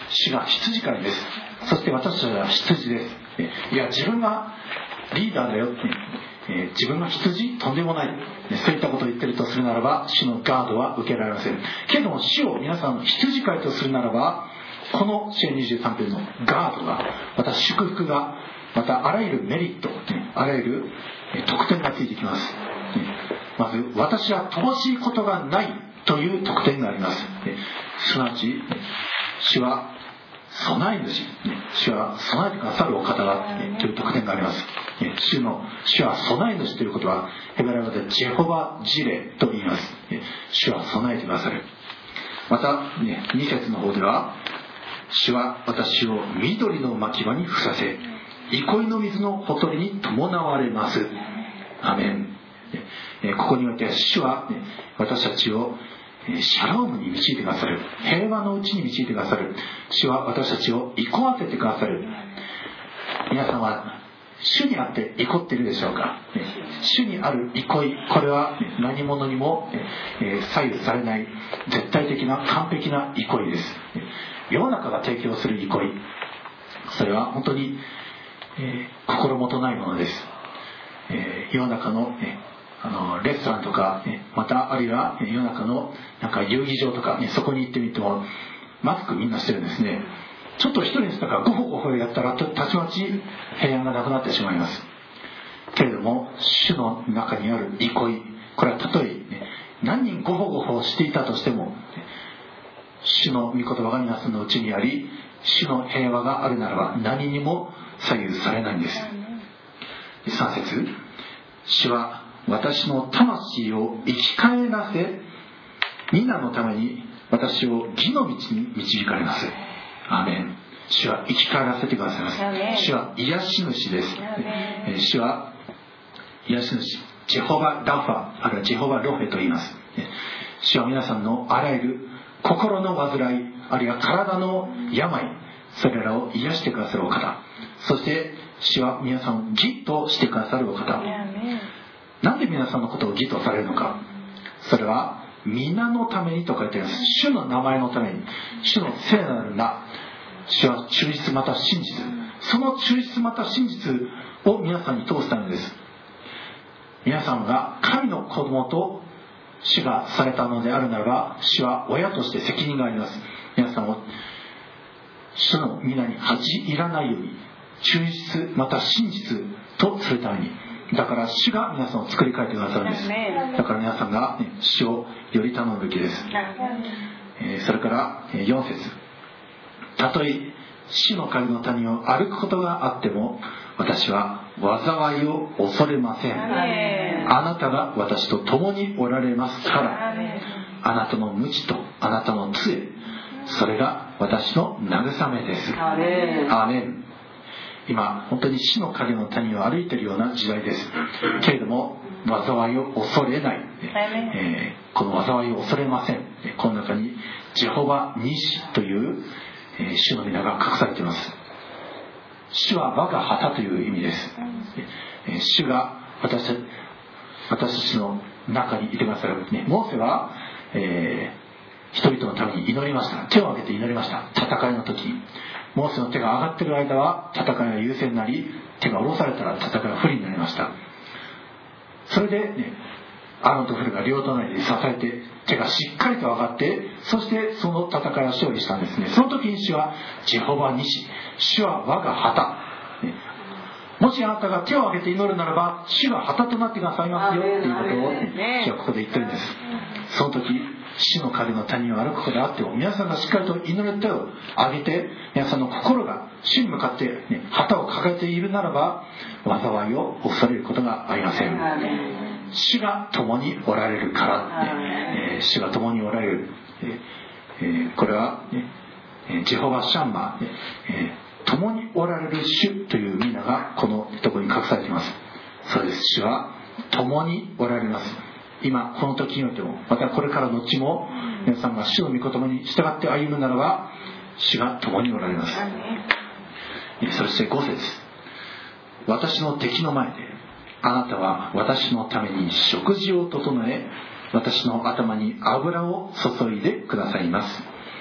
主が羊飼いです。そして私たちは羊です。いや、自分がリーダーだよって、えー、自分が羊とんでもない、そういったことを言ってるとするならば、主のガードは受けられません。けれども主を皆さん羊飼いとするならば、この詩編にじゅうさん編のガードが、また祝福が、またあらゆるメリット、あらゆる特典がついてきます。まず、私は乏しいことがないという特典があります。すなわち、主は備え主、主は備えてくださるお方だという特典があります。主の主は備え主ということは、ヘブライ語でジェホバジレと言います。主は備えてくださる。また、に節の方では、主は私を緑の牧場にふさせ、憩いの水のほとりに伴われます。アメン。ここにおいて主は私たちをシャロームに導いてくださる。平和のうちに導いてくださる。主は私たちを憩わせてくださる。皆さんは主にあって憩っているでしょうか。主にある憩い、これは何者にも左右されない絶対的な完璧な憩いです。世の中が提供する憩い、それは本当に、えー、心もとないものです。えー、世の中の、えー、あのレストランとか、えー、またあるいは世の中のなんか遊技場とか、ね、そこに行ってみてもマスクみんなしてるんですね。ちょっと一人の人がゴホゴホやったらたちまち平安がなくなってしまいます。けれども主の中にある憩い、これはたとえ、ね、何人ゴホゴホしていたとしても、主の御言葉が皆さんのうちにあり、主の平和があるならば何にも左右されないんです。さん節、主は私の魂を生き返らせ、皆のために私を義の道に導かれます。アーメン。主は生き返らせてくださいます。主は癒し主です。主は癒し主、ジェホバ・ラファ、あるいはジェホバ・ロフェと言います。主は皆さんのあらゆる心の患い、あるいは体の病、それらを癒してくださるお方。そして主は皆さんを義としてくださるお方。なんで皆さんのことを義とされるのか。それは皆のためにと書いてあります。主の名前のために、主の聖なる名、主は忠実また真実、その忠実また真実を皆さんに通すためです。皆さんが神の子供と主がされたのであるならば、主は親として責任があります。皆さんを主の皆に恥じ入らないように忠実また真実とするために、だから主が皆さんを作り変えてくださるんです。だから皆さんが、ね、主をより頼むべきです。えー、それからよん節、たとえ死の影の谷を歩くことがあっても私は災いを恐れません。あなたが私と共におられますから、あなたの鞭とあなたの杖、それが私の慰めです。アーメン。今本当に死の影の谷を歩いているような時代です。けれども災いを恐れない、えー、この災いを恐れません。この中にジェホバ・ニシという主の皆が隠されています。主は我が旗という意味です。主が私たち、私たちの中にいてくださる。モーセは、えー、人々のために祈りました。手を挙げて祈りました。戦いの時、モーセの手が上がっている間は戦いが優勢になり、手が下ろされたら戦いが不利になりました。それで、ね、アロンとフルが両隣で支えて手がしっかりと上がって、そしてその戦いを勝利したんですね。その時に主はジェホバ・ニシ、主は我が旗、ね、もしあなたが手を挙げて祈るならば主が旗となってくださいますよっていうことを、ね、主はここで言ってるんです。その時死の影の谷を歩くことであっても皆さんがしっかりと祈る手を挙げて、皆さんの心が主に向かって、ね、旗を掲げているならば災いを恐れることがありません。主が共におられるから、ねえー、主が共におられる、えー、これは、ね、ジェホバ・シャンマー、ねえー、共におられる主という皆がこのところに隠されています。そうです。主は共におられます。今この時においても、またこれからのちも皆さんが主の御言葉に従って歩むならば主が共におられます。そしてご節、私の敵の前であなたは私のために食事を整え、私の頭に油を注いでくださいます。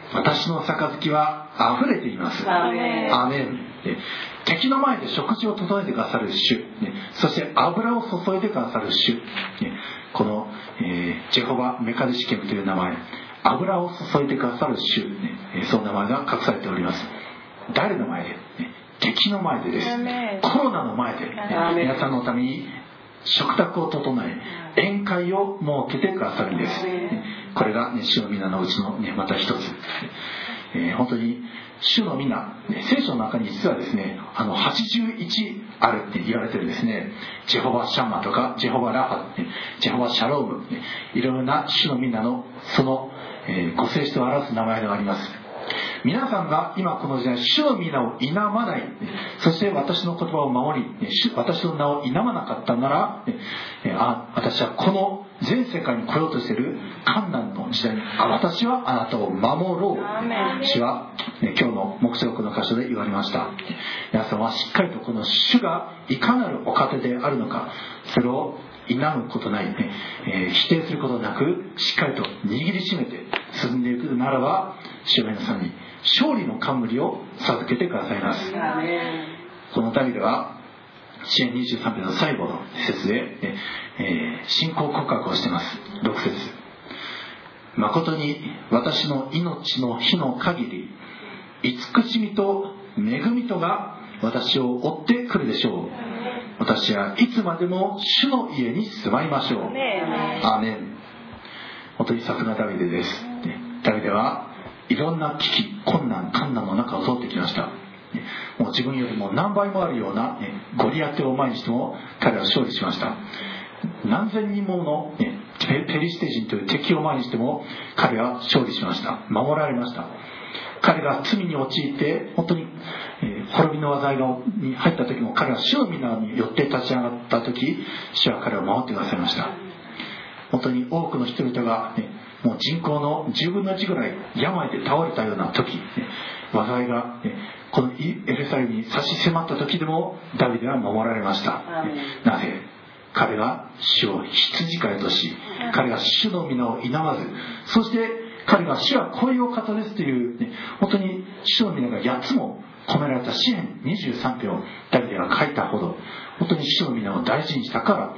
私の杯は溢れています。アーメン。アーメン。敵の前で食事を整えてくださる主、そして油を注いでくださる主、この、えー、ジェホバメカデシケムという名前、油を注いでくださる主、その名前が隠されております。誰の前で？敵の前でです。コロナの前で、皆さんのために食卓を整え、宴会を設けてくださるんです。これが、ね、主の皆のうちの、ね、また一つ、えー、本当に主の皆、ね、聖書の中に実はですね、あのはちじゅういちあるって言われてるんですね。ジェホバシャンマとかジェホバラハ、ね、ジェホバシャローム、ね、いろいろな主の皆のその、えー、ご性質を表す名前があります。皆さんが今この時代主の皆を否まない、そして私の言葉を守り私の名を否まなかったなら、あ私はこの全世界に来ようとしている困難の時代に私はあなたを守ろう。主は今日の黙示録の箇所で言われました。皆さんはしっかりとこの主がいかなるお方であるのか、それを否むことない、ねえー、否定することなくしっかりと握りしめて進んでいくならば、主は皆さんに勝利の冠を授けてくださいます。このダビデは詩編にじゅうさん編の最後の節で、えー、信仰告白をしています。ろく節、誠に私の命の日の限り慈しみと恵みとが私を追ってくるでしょう。私はいつまでも主の家に住まいましょう。アーメン。本当にさすがダビデです。ダビデはいろんな危機、困難、困難の中を通ってきました。もう自分よりも何倍もあるようなゴリアテを前にしても彼は勝利しました。何千人ものペリシテ人という敵を前にしても彼は勝利しました。守られました。彼が罪に陥って本当に滅びの災いに入った時も彼は主の皆によって立ち上がった時、主は彼を守ってくださいました。本当に多くの人々が、ね、もう人口のじゅうぶんのいちぐらい病で倒れたような時、ね、災いが、ね、このエルサレムに差し迫った時でもダビデは守られました。なぜ？彼が主を羊飼いとし、彼が主の皆を否まず、そして彼が主はこういうお方ですという、ね、本当に主の皆がやっつも込められた詩編にじゅうさん編をダビデが書いたほど本当に主の皆を大事にしたから、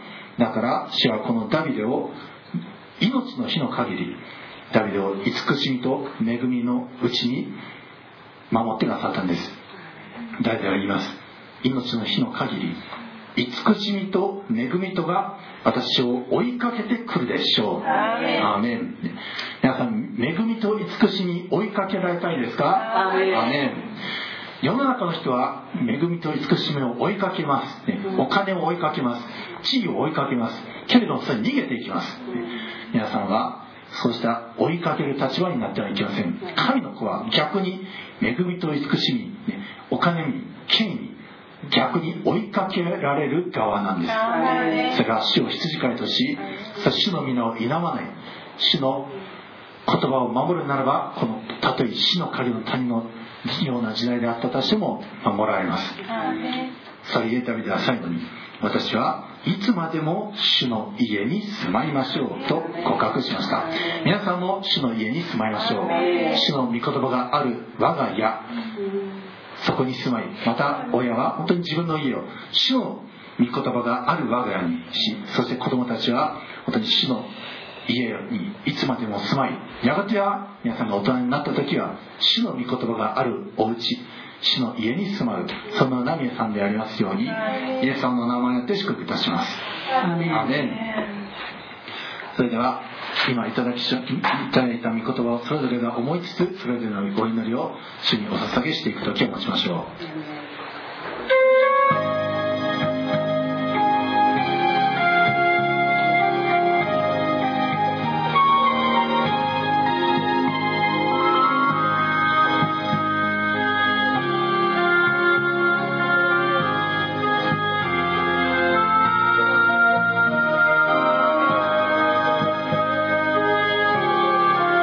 だから主はこのダビデを命の日の限りダビデを慈しみと恵みのうちに守ってくださったんです。ダビデは言います。命の日の限り慈しみと恵みとが私を追いかけてくるでしょう。アーメン。皆さん、恵みと慈しみ追いかけられたいですか？アーメン。世の中の人は恵みと慈しみを追いかけます、ね、お金を追いかけます、地位を追いかけますけれどもそれに逃げていきます。皆さんはそうした追いかける立場になってはいけません。神の子は逆に恵みと慈しみ、ね、お金に権威に逆に追いかけられる側なんです。それが主を羊飼いとし、そして主の皆を否まない、主の言葉を守るならば、このたとえ死の影の谷のような時代であったとしても守られます。それゆえダビデは最後に、私はいつまでも主の家に住まいましょうと告白しました。皆さんも主の家に住まいましょう。主の御言葉がある我が家、そこに住まい、また親は本当に自分の家を主の御言葉がある我が家にし、そして子供たちは本当に主の家にいつまでも住まい、やがては皆さんが大人になった時は主の御言葉があるお家、主の家に住まう、そんなナミエさんでありますように、イエス様の名前によって祝福いたします。アーメン。それでは今いただきいただいた御言葉をそれぞれが思いつつ、それぞれのお祈りを主にお捧げしていく時を持ちましょう。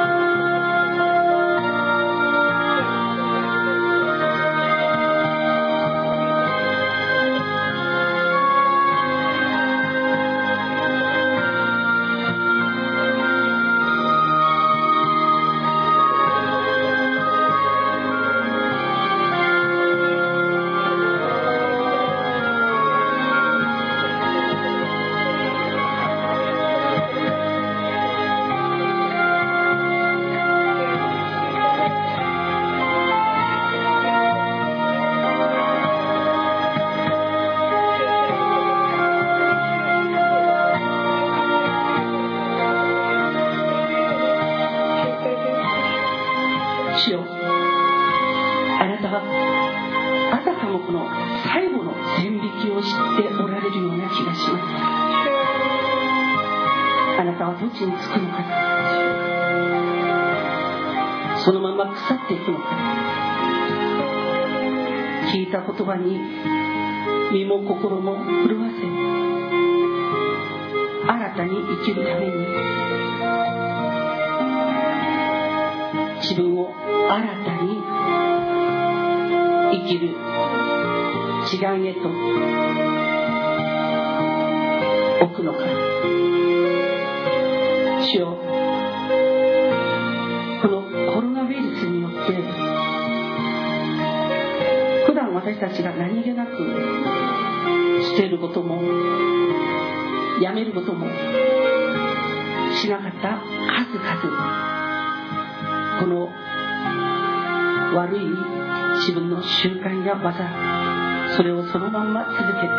「 もこの最後の線引きを知っておられるような気がします。あなたはどっちにつくのか、そのまま腐っていくのか、聞いた言葉に身も心も震わせ、新たに生きるために自分を新たに生きる時間へと置くのか。主よ、このコロナウイルスによって普段私たちが何気なくしていることもやめることもしなかった数々、この悪い自分の習慣や技、それをそのまんま続け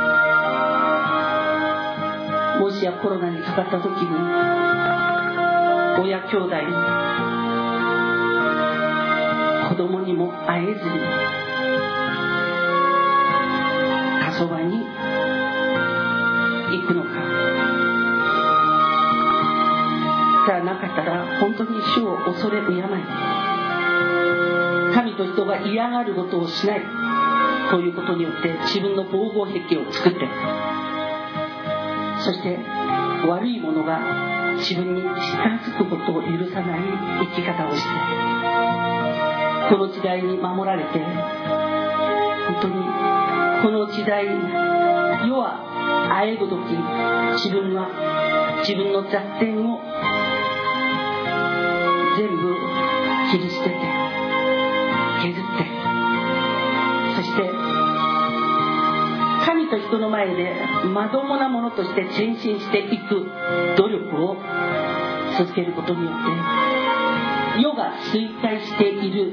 て、もしやコロナにかかった時に親兄弟子供にも会えずに火葬場に行くのか、じゃなかったら本当に主を恐れ敬い、神と人が嫌がることをしないということによって自分の防護壁を作って、そして悪いものが自分に近づくことを許さない生き方をして、この時代に守られて、本当にこの時代、世はあえぐ時、自分は自分の弱点を全部切り捨てて削って、そして神と人の前でまともなものとして前進していく努力を続けることによって、世が衰退している、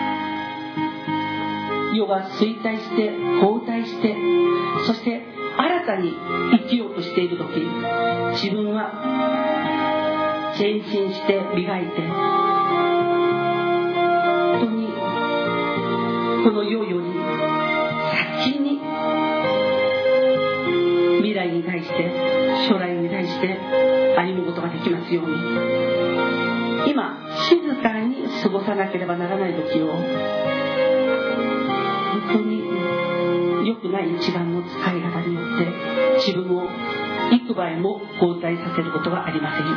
世が衰退して後退して、そして新たに生きようとしているとき、自分は前進して磨いて、本当にこの世より先に未来に対して将来に対して歩むことができますように、今静かに過ごさなければならない時を、本当に良くない一番の使い方によって自分を幾倍も後退させることがありませんよう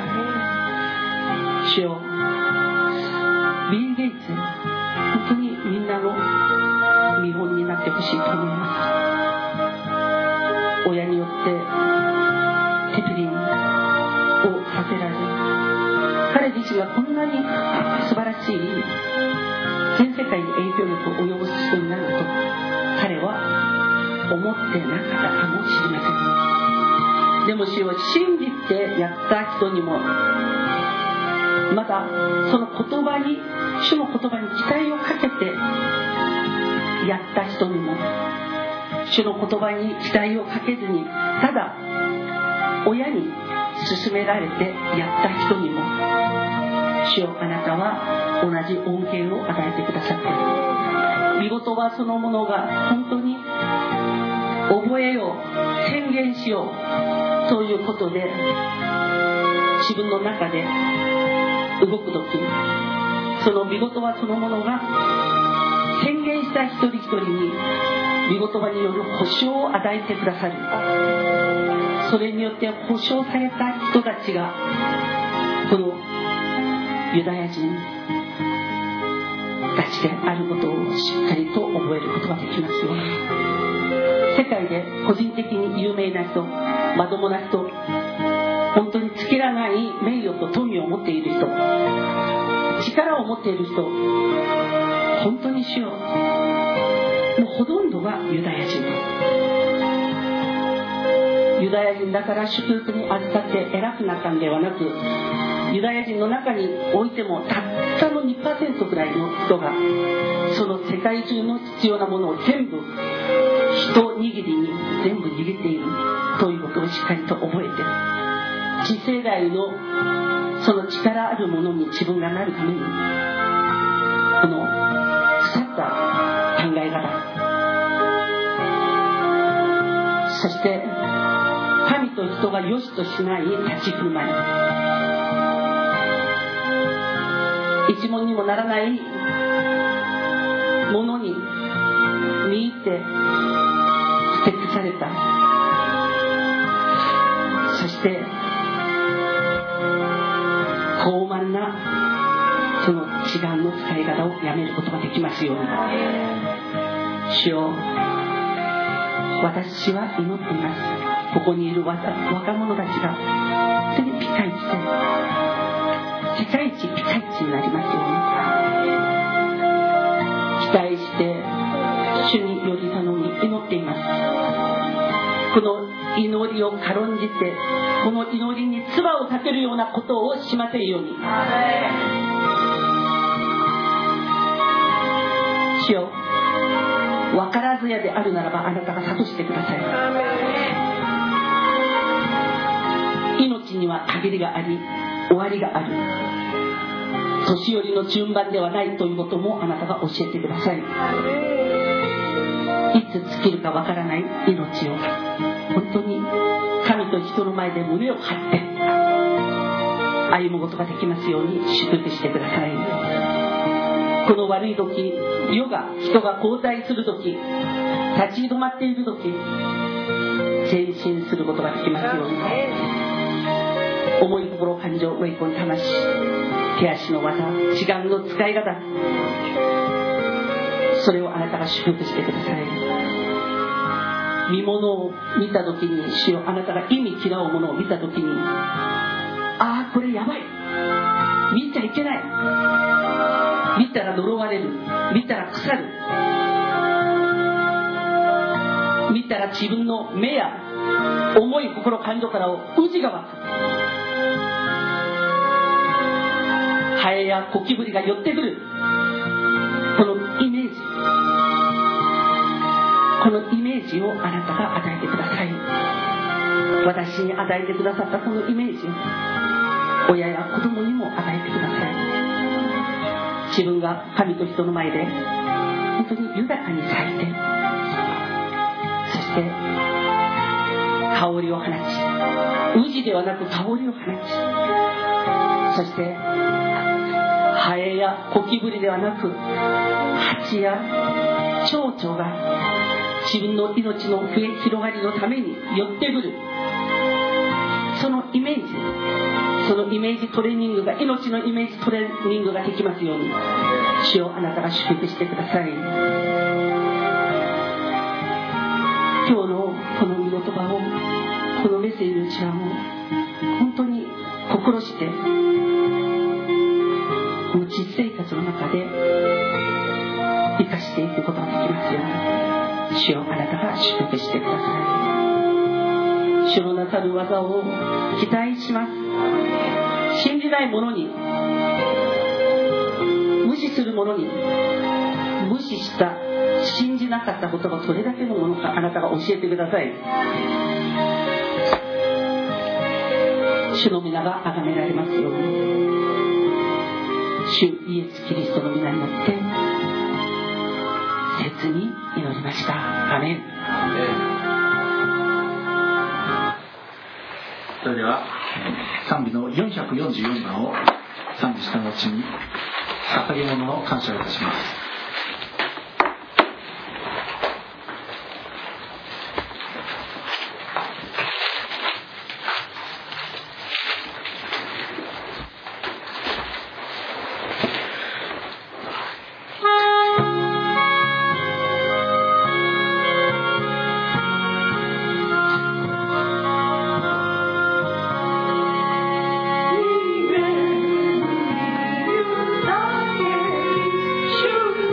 に。主よ、ビル・ゲイツ、本当にみんなの見本になってほしいと思います。親によってテプリンをさせられ、彼自身がこんなに素晴らしい全世界に影響力を及ぼす人になると彼は思ってなかったかもしれません。でも主を信じてやった人にも、またその言葉に、主の言葉に期待をかけてやった人にも、主の言葉に期待をかけずにただ親に勧められてやった人にも、主よ、あなたは同じ恩恵を与えてくださっている。御言葉そのものが本当に覚えよう、宣言しようということで自分の中で動くとき、その御言葉そのものが宣言した一人一人に御言葉による保証を与えてくださる。それによって保証された人たちがこのユダヤ人たちであることをしっかりと覚えることができますように、世界で個人的に有名な人、まともな人、本当に尽きらない名誉と富を持っている人、力を持っている人、本当に主よ、もうほとんどがユダヤ人。ユダヤ人だから祝福に預かって偉くなったんではなく、ユダヤ人の中においてもたったの にパーセント くらいの人がその世界中の必要なものを全部一握りに全部握っているということをしっかりと覚えて、次世代のその力あるものに自分がなるために、この腐った考え方、 そして神と人が良しとしない立ち振る舞い、一文にもならないものに見入ってふてくされた。そして傲慢なその時間の使い方をやめることができますように。主よ、私は祈っています。ここにいる若者たちが本当にピカイチと世界一ピカイチになりますように期待して主により頼み祈っています。この祈りを軽んじてこの祈りに唾を立てるようなことをしませんように。主よ、分からずやであるならばあなたが諭してください。命には限りがあり終わりがある。年寄りの順番ではないということもあなたが教えてください。いつ尽きるかわからない命を本当に神と人の前で胸を張って歩むことができますように祝福してください。この悪い時、世が人が交代する時、立ち止まっている時、前進することができますように。思い心感情霊魂魂、手足の技、時間の使い方、それをあなたが祝福してください。見物を見た時に、主よ、あなたが意味嫌うものを見た時に、ああこれやばい、見ちゃいけない、見たら呪われる、見たら腐る、見たら自分の目や思い心感情からを渦が湧く、ハエやゴキブリが寄ってくる、このイメージ、このイメージをあなたが与えてください。私に与えてくださったこのイメージを親や子供にも与えてください。自分が神と人の前で本当に豊かに咲いて、そして香りを放ち、宇治ではなく香りを放ち、そしてハエやゴキブリではなく蜂や蝶々が自分の命の増え広がりのために寄ってくる、そのイメージ、そのイメージトレーニングが、命のイメージトレーニングができますように、主をあなたが祝福してください。今日のこの御言葉を、このメッセージの内側を本当に心して、この実生活の中で生かしていくことができますように、主をあなたが祝福してください。主のなさる技を期待します。信じない者に、無視する者に、無視した、信じなかったことがどれだけのものか、あなたが教えてください。主の皆が崇められますように、主イエスキリストの皆によって切に祈りました。アメン。 それでは賛美のよんひゃくよんじゅうよんばんを賛美した後に捧げ物を感謝いたします。 Shoot!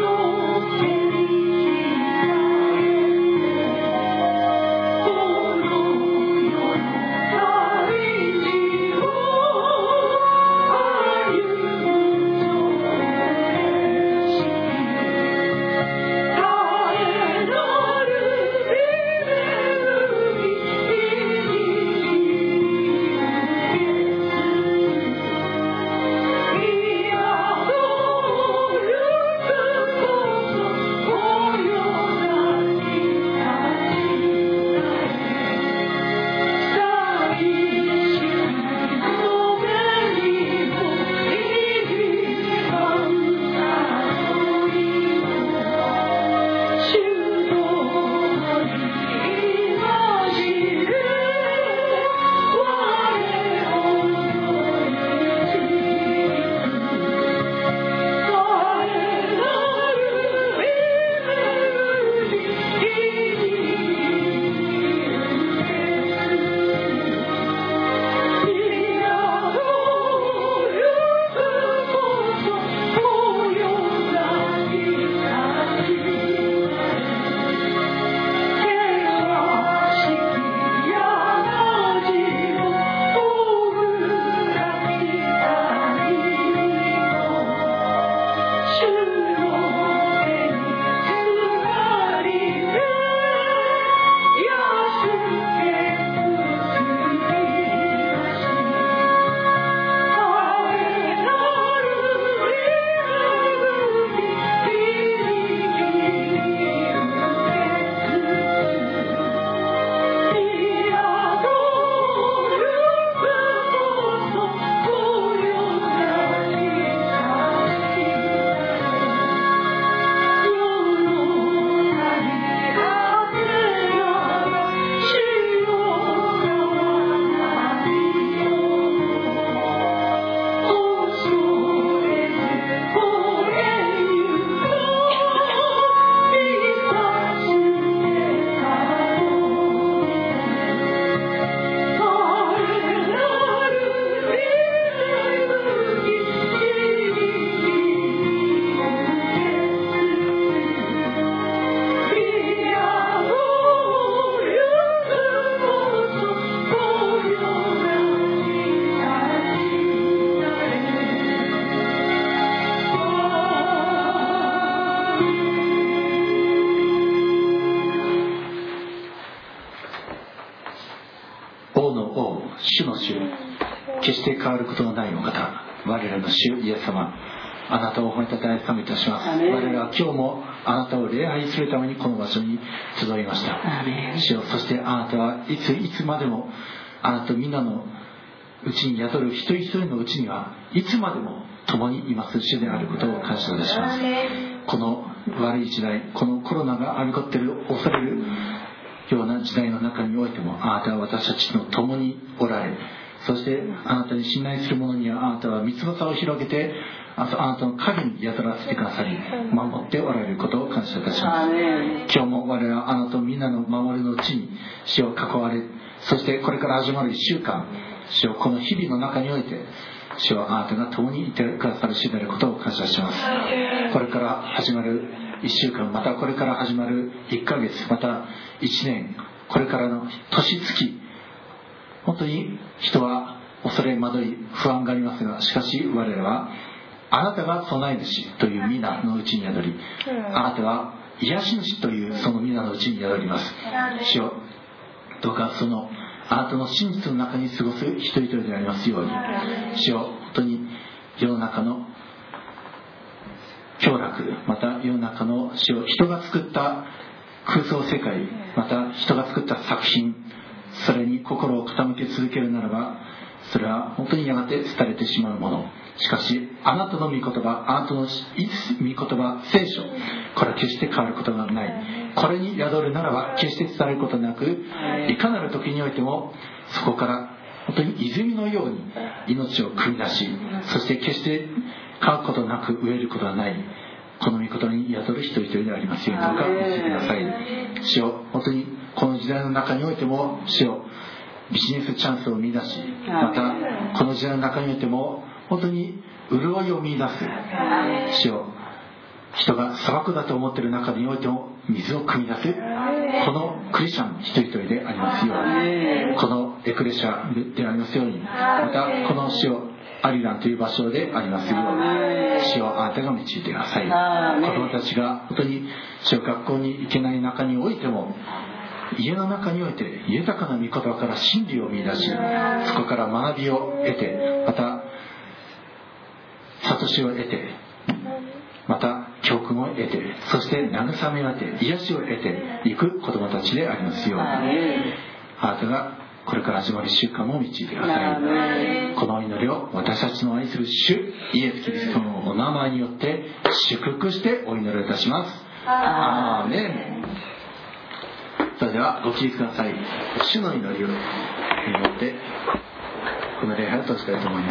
主の主、決して変わることのないお方、我らの主イエス様、あなたを褒めたたえ賛美いたします。我らは今日もあなたを礼拝するためにこの場所に集いました。主よ、そしてあなたはいついつまでもあなたみんなのうちに宿る一人一人のうちにはいつまでも共にいます主であることを感謝いたします。この悪い時代、このコロナがはびこっている恐れるような時代の中においても、あなたは私たちの共におられ、そしてあなたに信頼する者にはあなたは三つ翼を広げてあなたの影に宿らせてくださり、守っておられることを感謝いたします。今日も我々はあなたみんなの守りのうちに主を囲われ、そしてこれから始まるいっしゅうかん、主をこの日々の中において主はあなたが共にいてくださる主であることを感謝します。これから始まるいっしゅうかん、またこれから始まるいっかげつ、またいちねん、これからの年月、本当に人は恐れ惑い不安がありますが、しかし我らはあなたが備え主という皆のうちに宿り、あなたは癒し主というその皆のうちに宿ります。主よ、どうかそのあなたの真実の中に過ごす一人一人でありますように、主よ、本当に世の中の享楽、また世の中の主よ、人が作った空想世界、また人が作った作品、それに心を傾け続けるならば、それは本当にやがて廃れてしまうもの。しかしあなたの御言葉、あなたの御言葉、聖書、これは決して変わることがない。これに宿るならば決して伝えることなく、いかなる時においてもそこから本当に泉のように命を汲み出し、そして決して乾くことなく飢えることはない、この御言葉に宿る一人一人でありますように、どうかお導きください。主よ、本当にこの時代の中においても主よ、ビジネスチャンスを見出し、またこの時代の中においても本当に潤いを見出す主よ、人が砂漠だと思っている中においても水を汲み出すこのクリスチャン一人一人でありますように、このエクレシアでありますように、またこの主よアリランという場所でありますように、主よあなたが導いてください。子供たちが本当に主よ学校に行けない中においても、家の中において豊かな御言葉から真理を見出し、そこから学びを得て、また悟しを得て、また教訓を得て、そして慰めを得て、癒しを得ていく子供たちでありますように、あなたがこれから始まるいっしゅうかんも導いてください。この祈りを私たちの愛する主イエスキリストのお名前によって祝福してお祈りいたします。アーメン。それではご起立ください。主の祈りを祈ってこの礼拝を閉じたいと思います。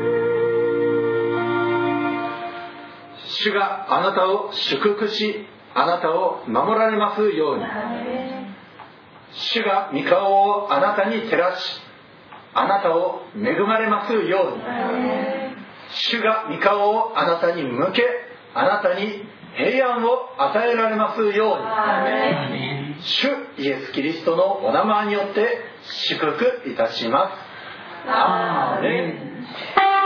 主があなたを祝福しあなたを守られますように。主が御顔をあなたに照らし、あなたを恵まれますように。主が御顔をあなたに向け、あなたに平安を与えられますように。主イエス・キリストのお名前によって祝福いたします。アーメン。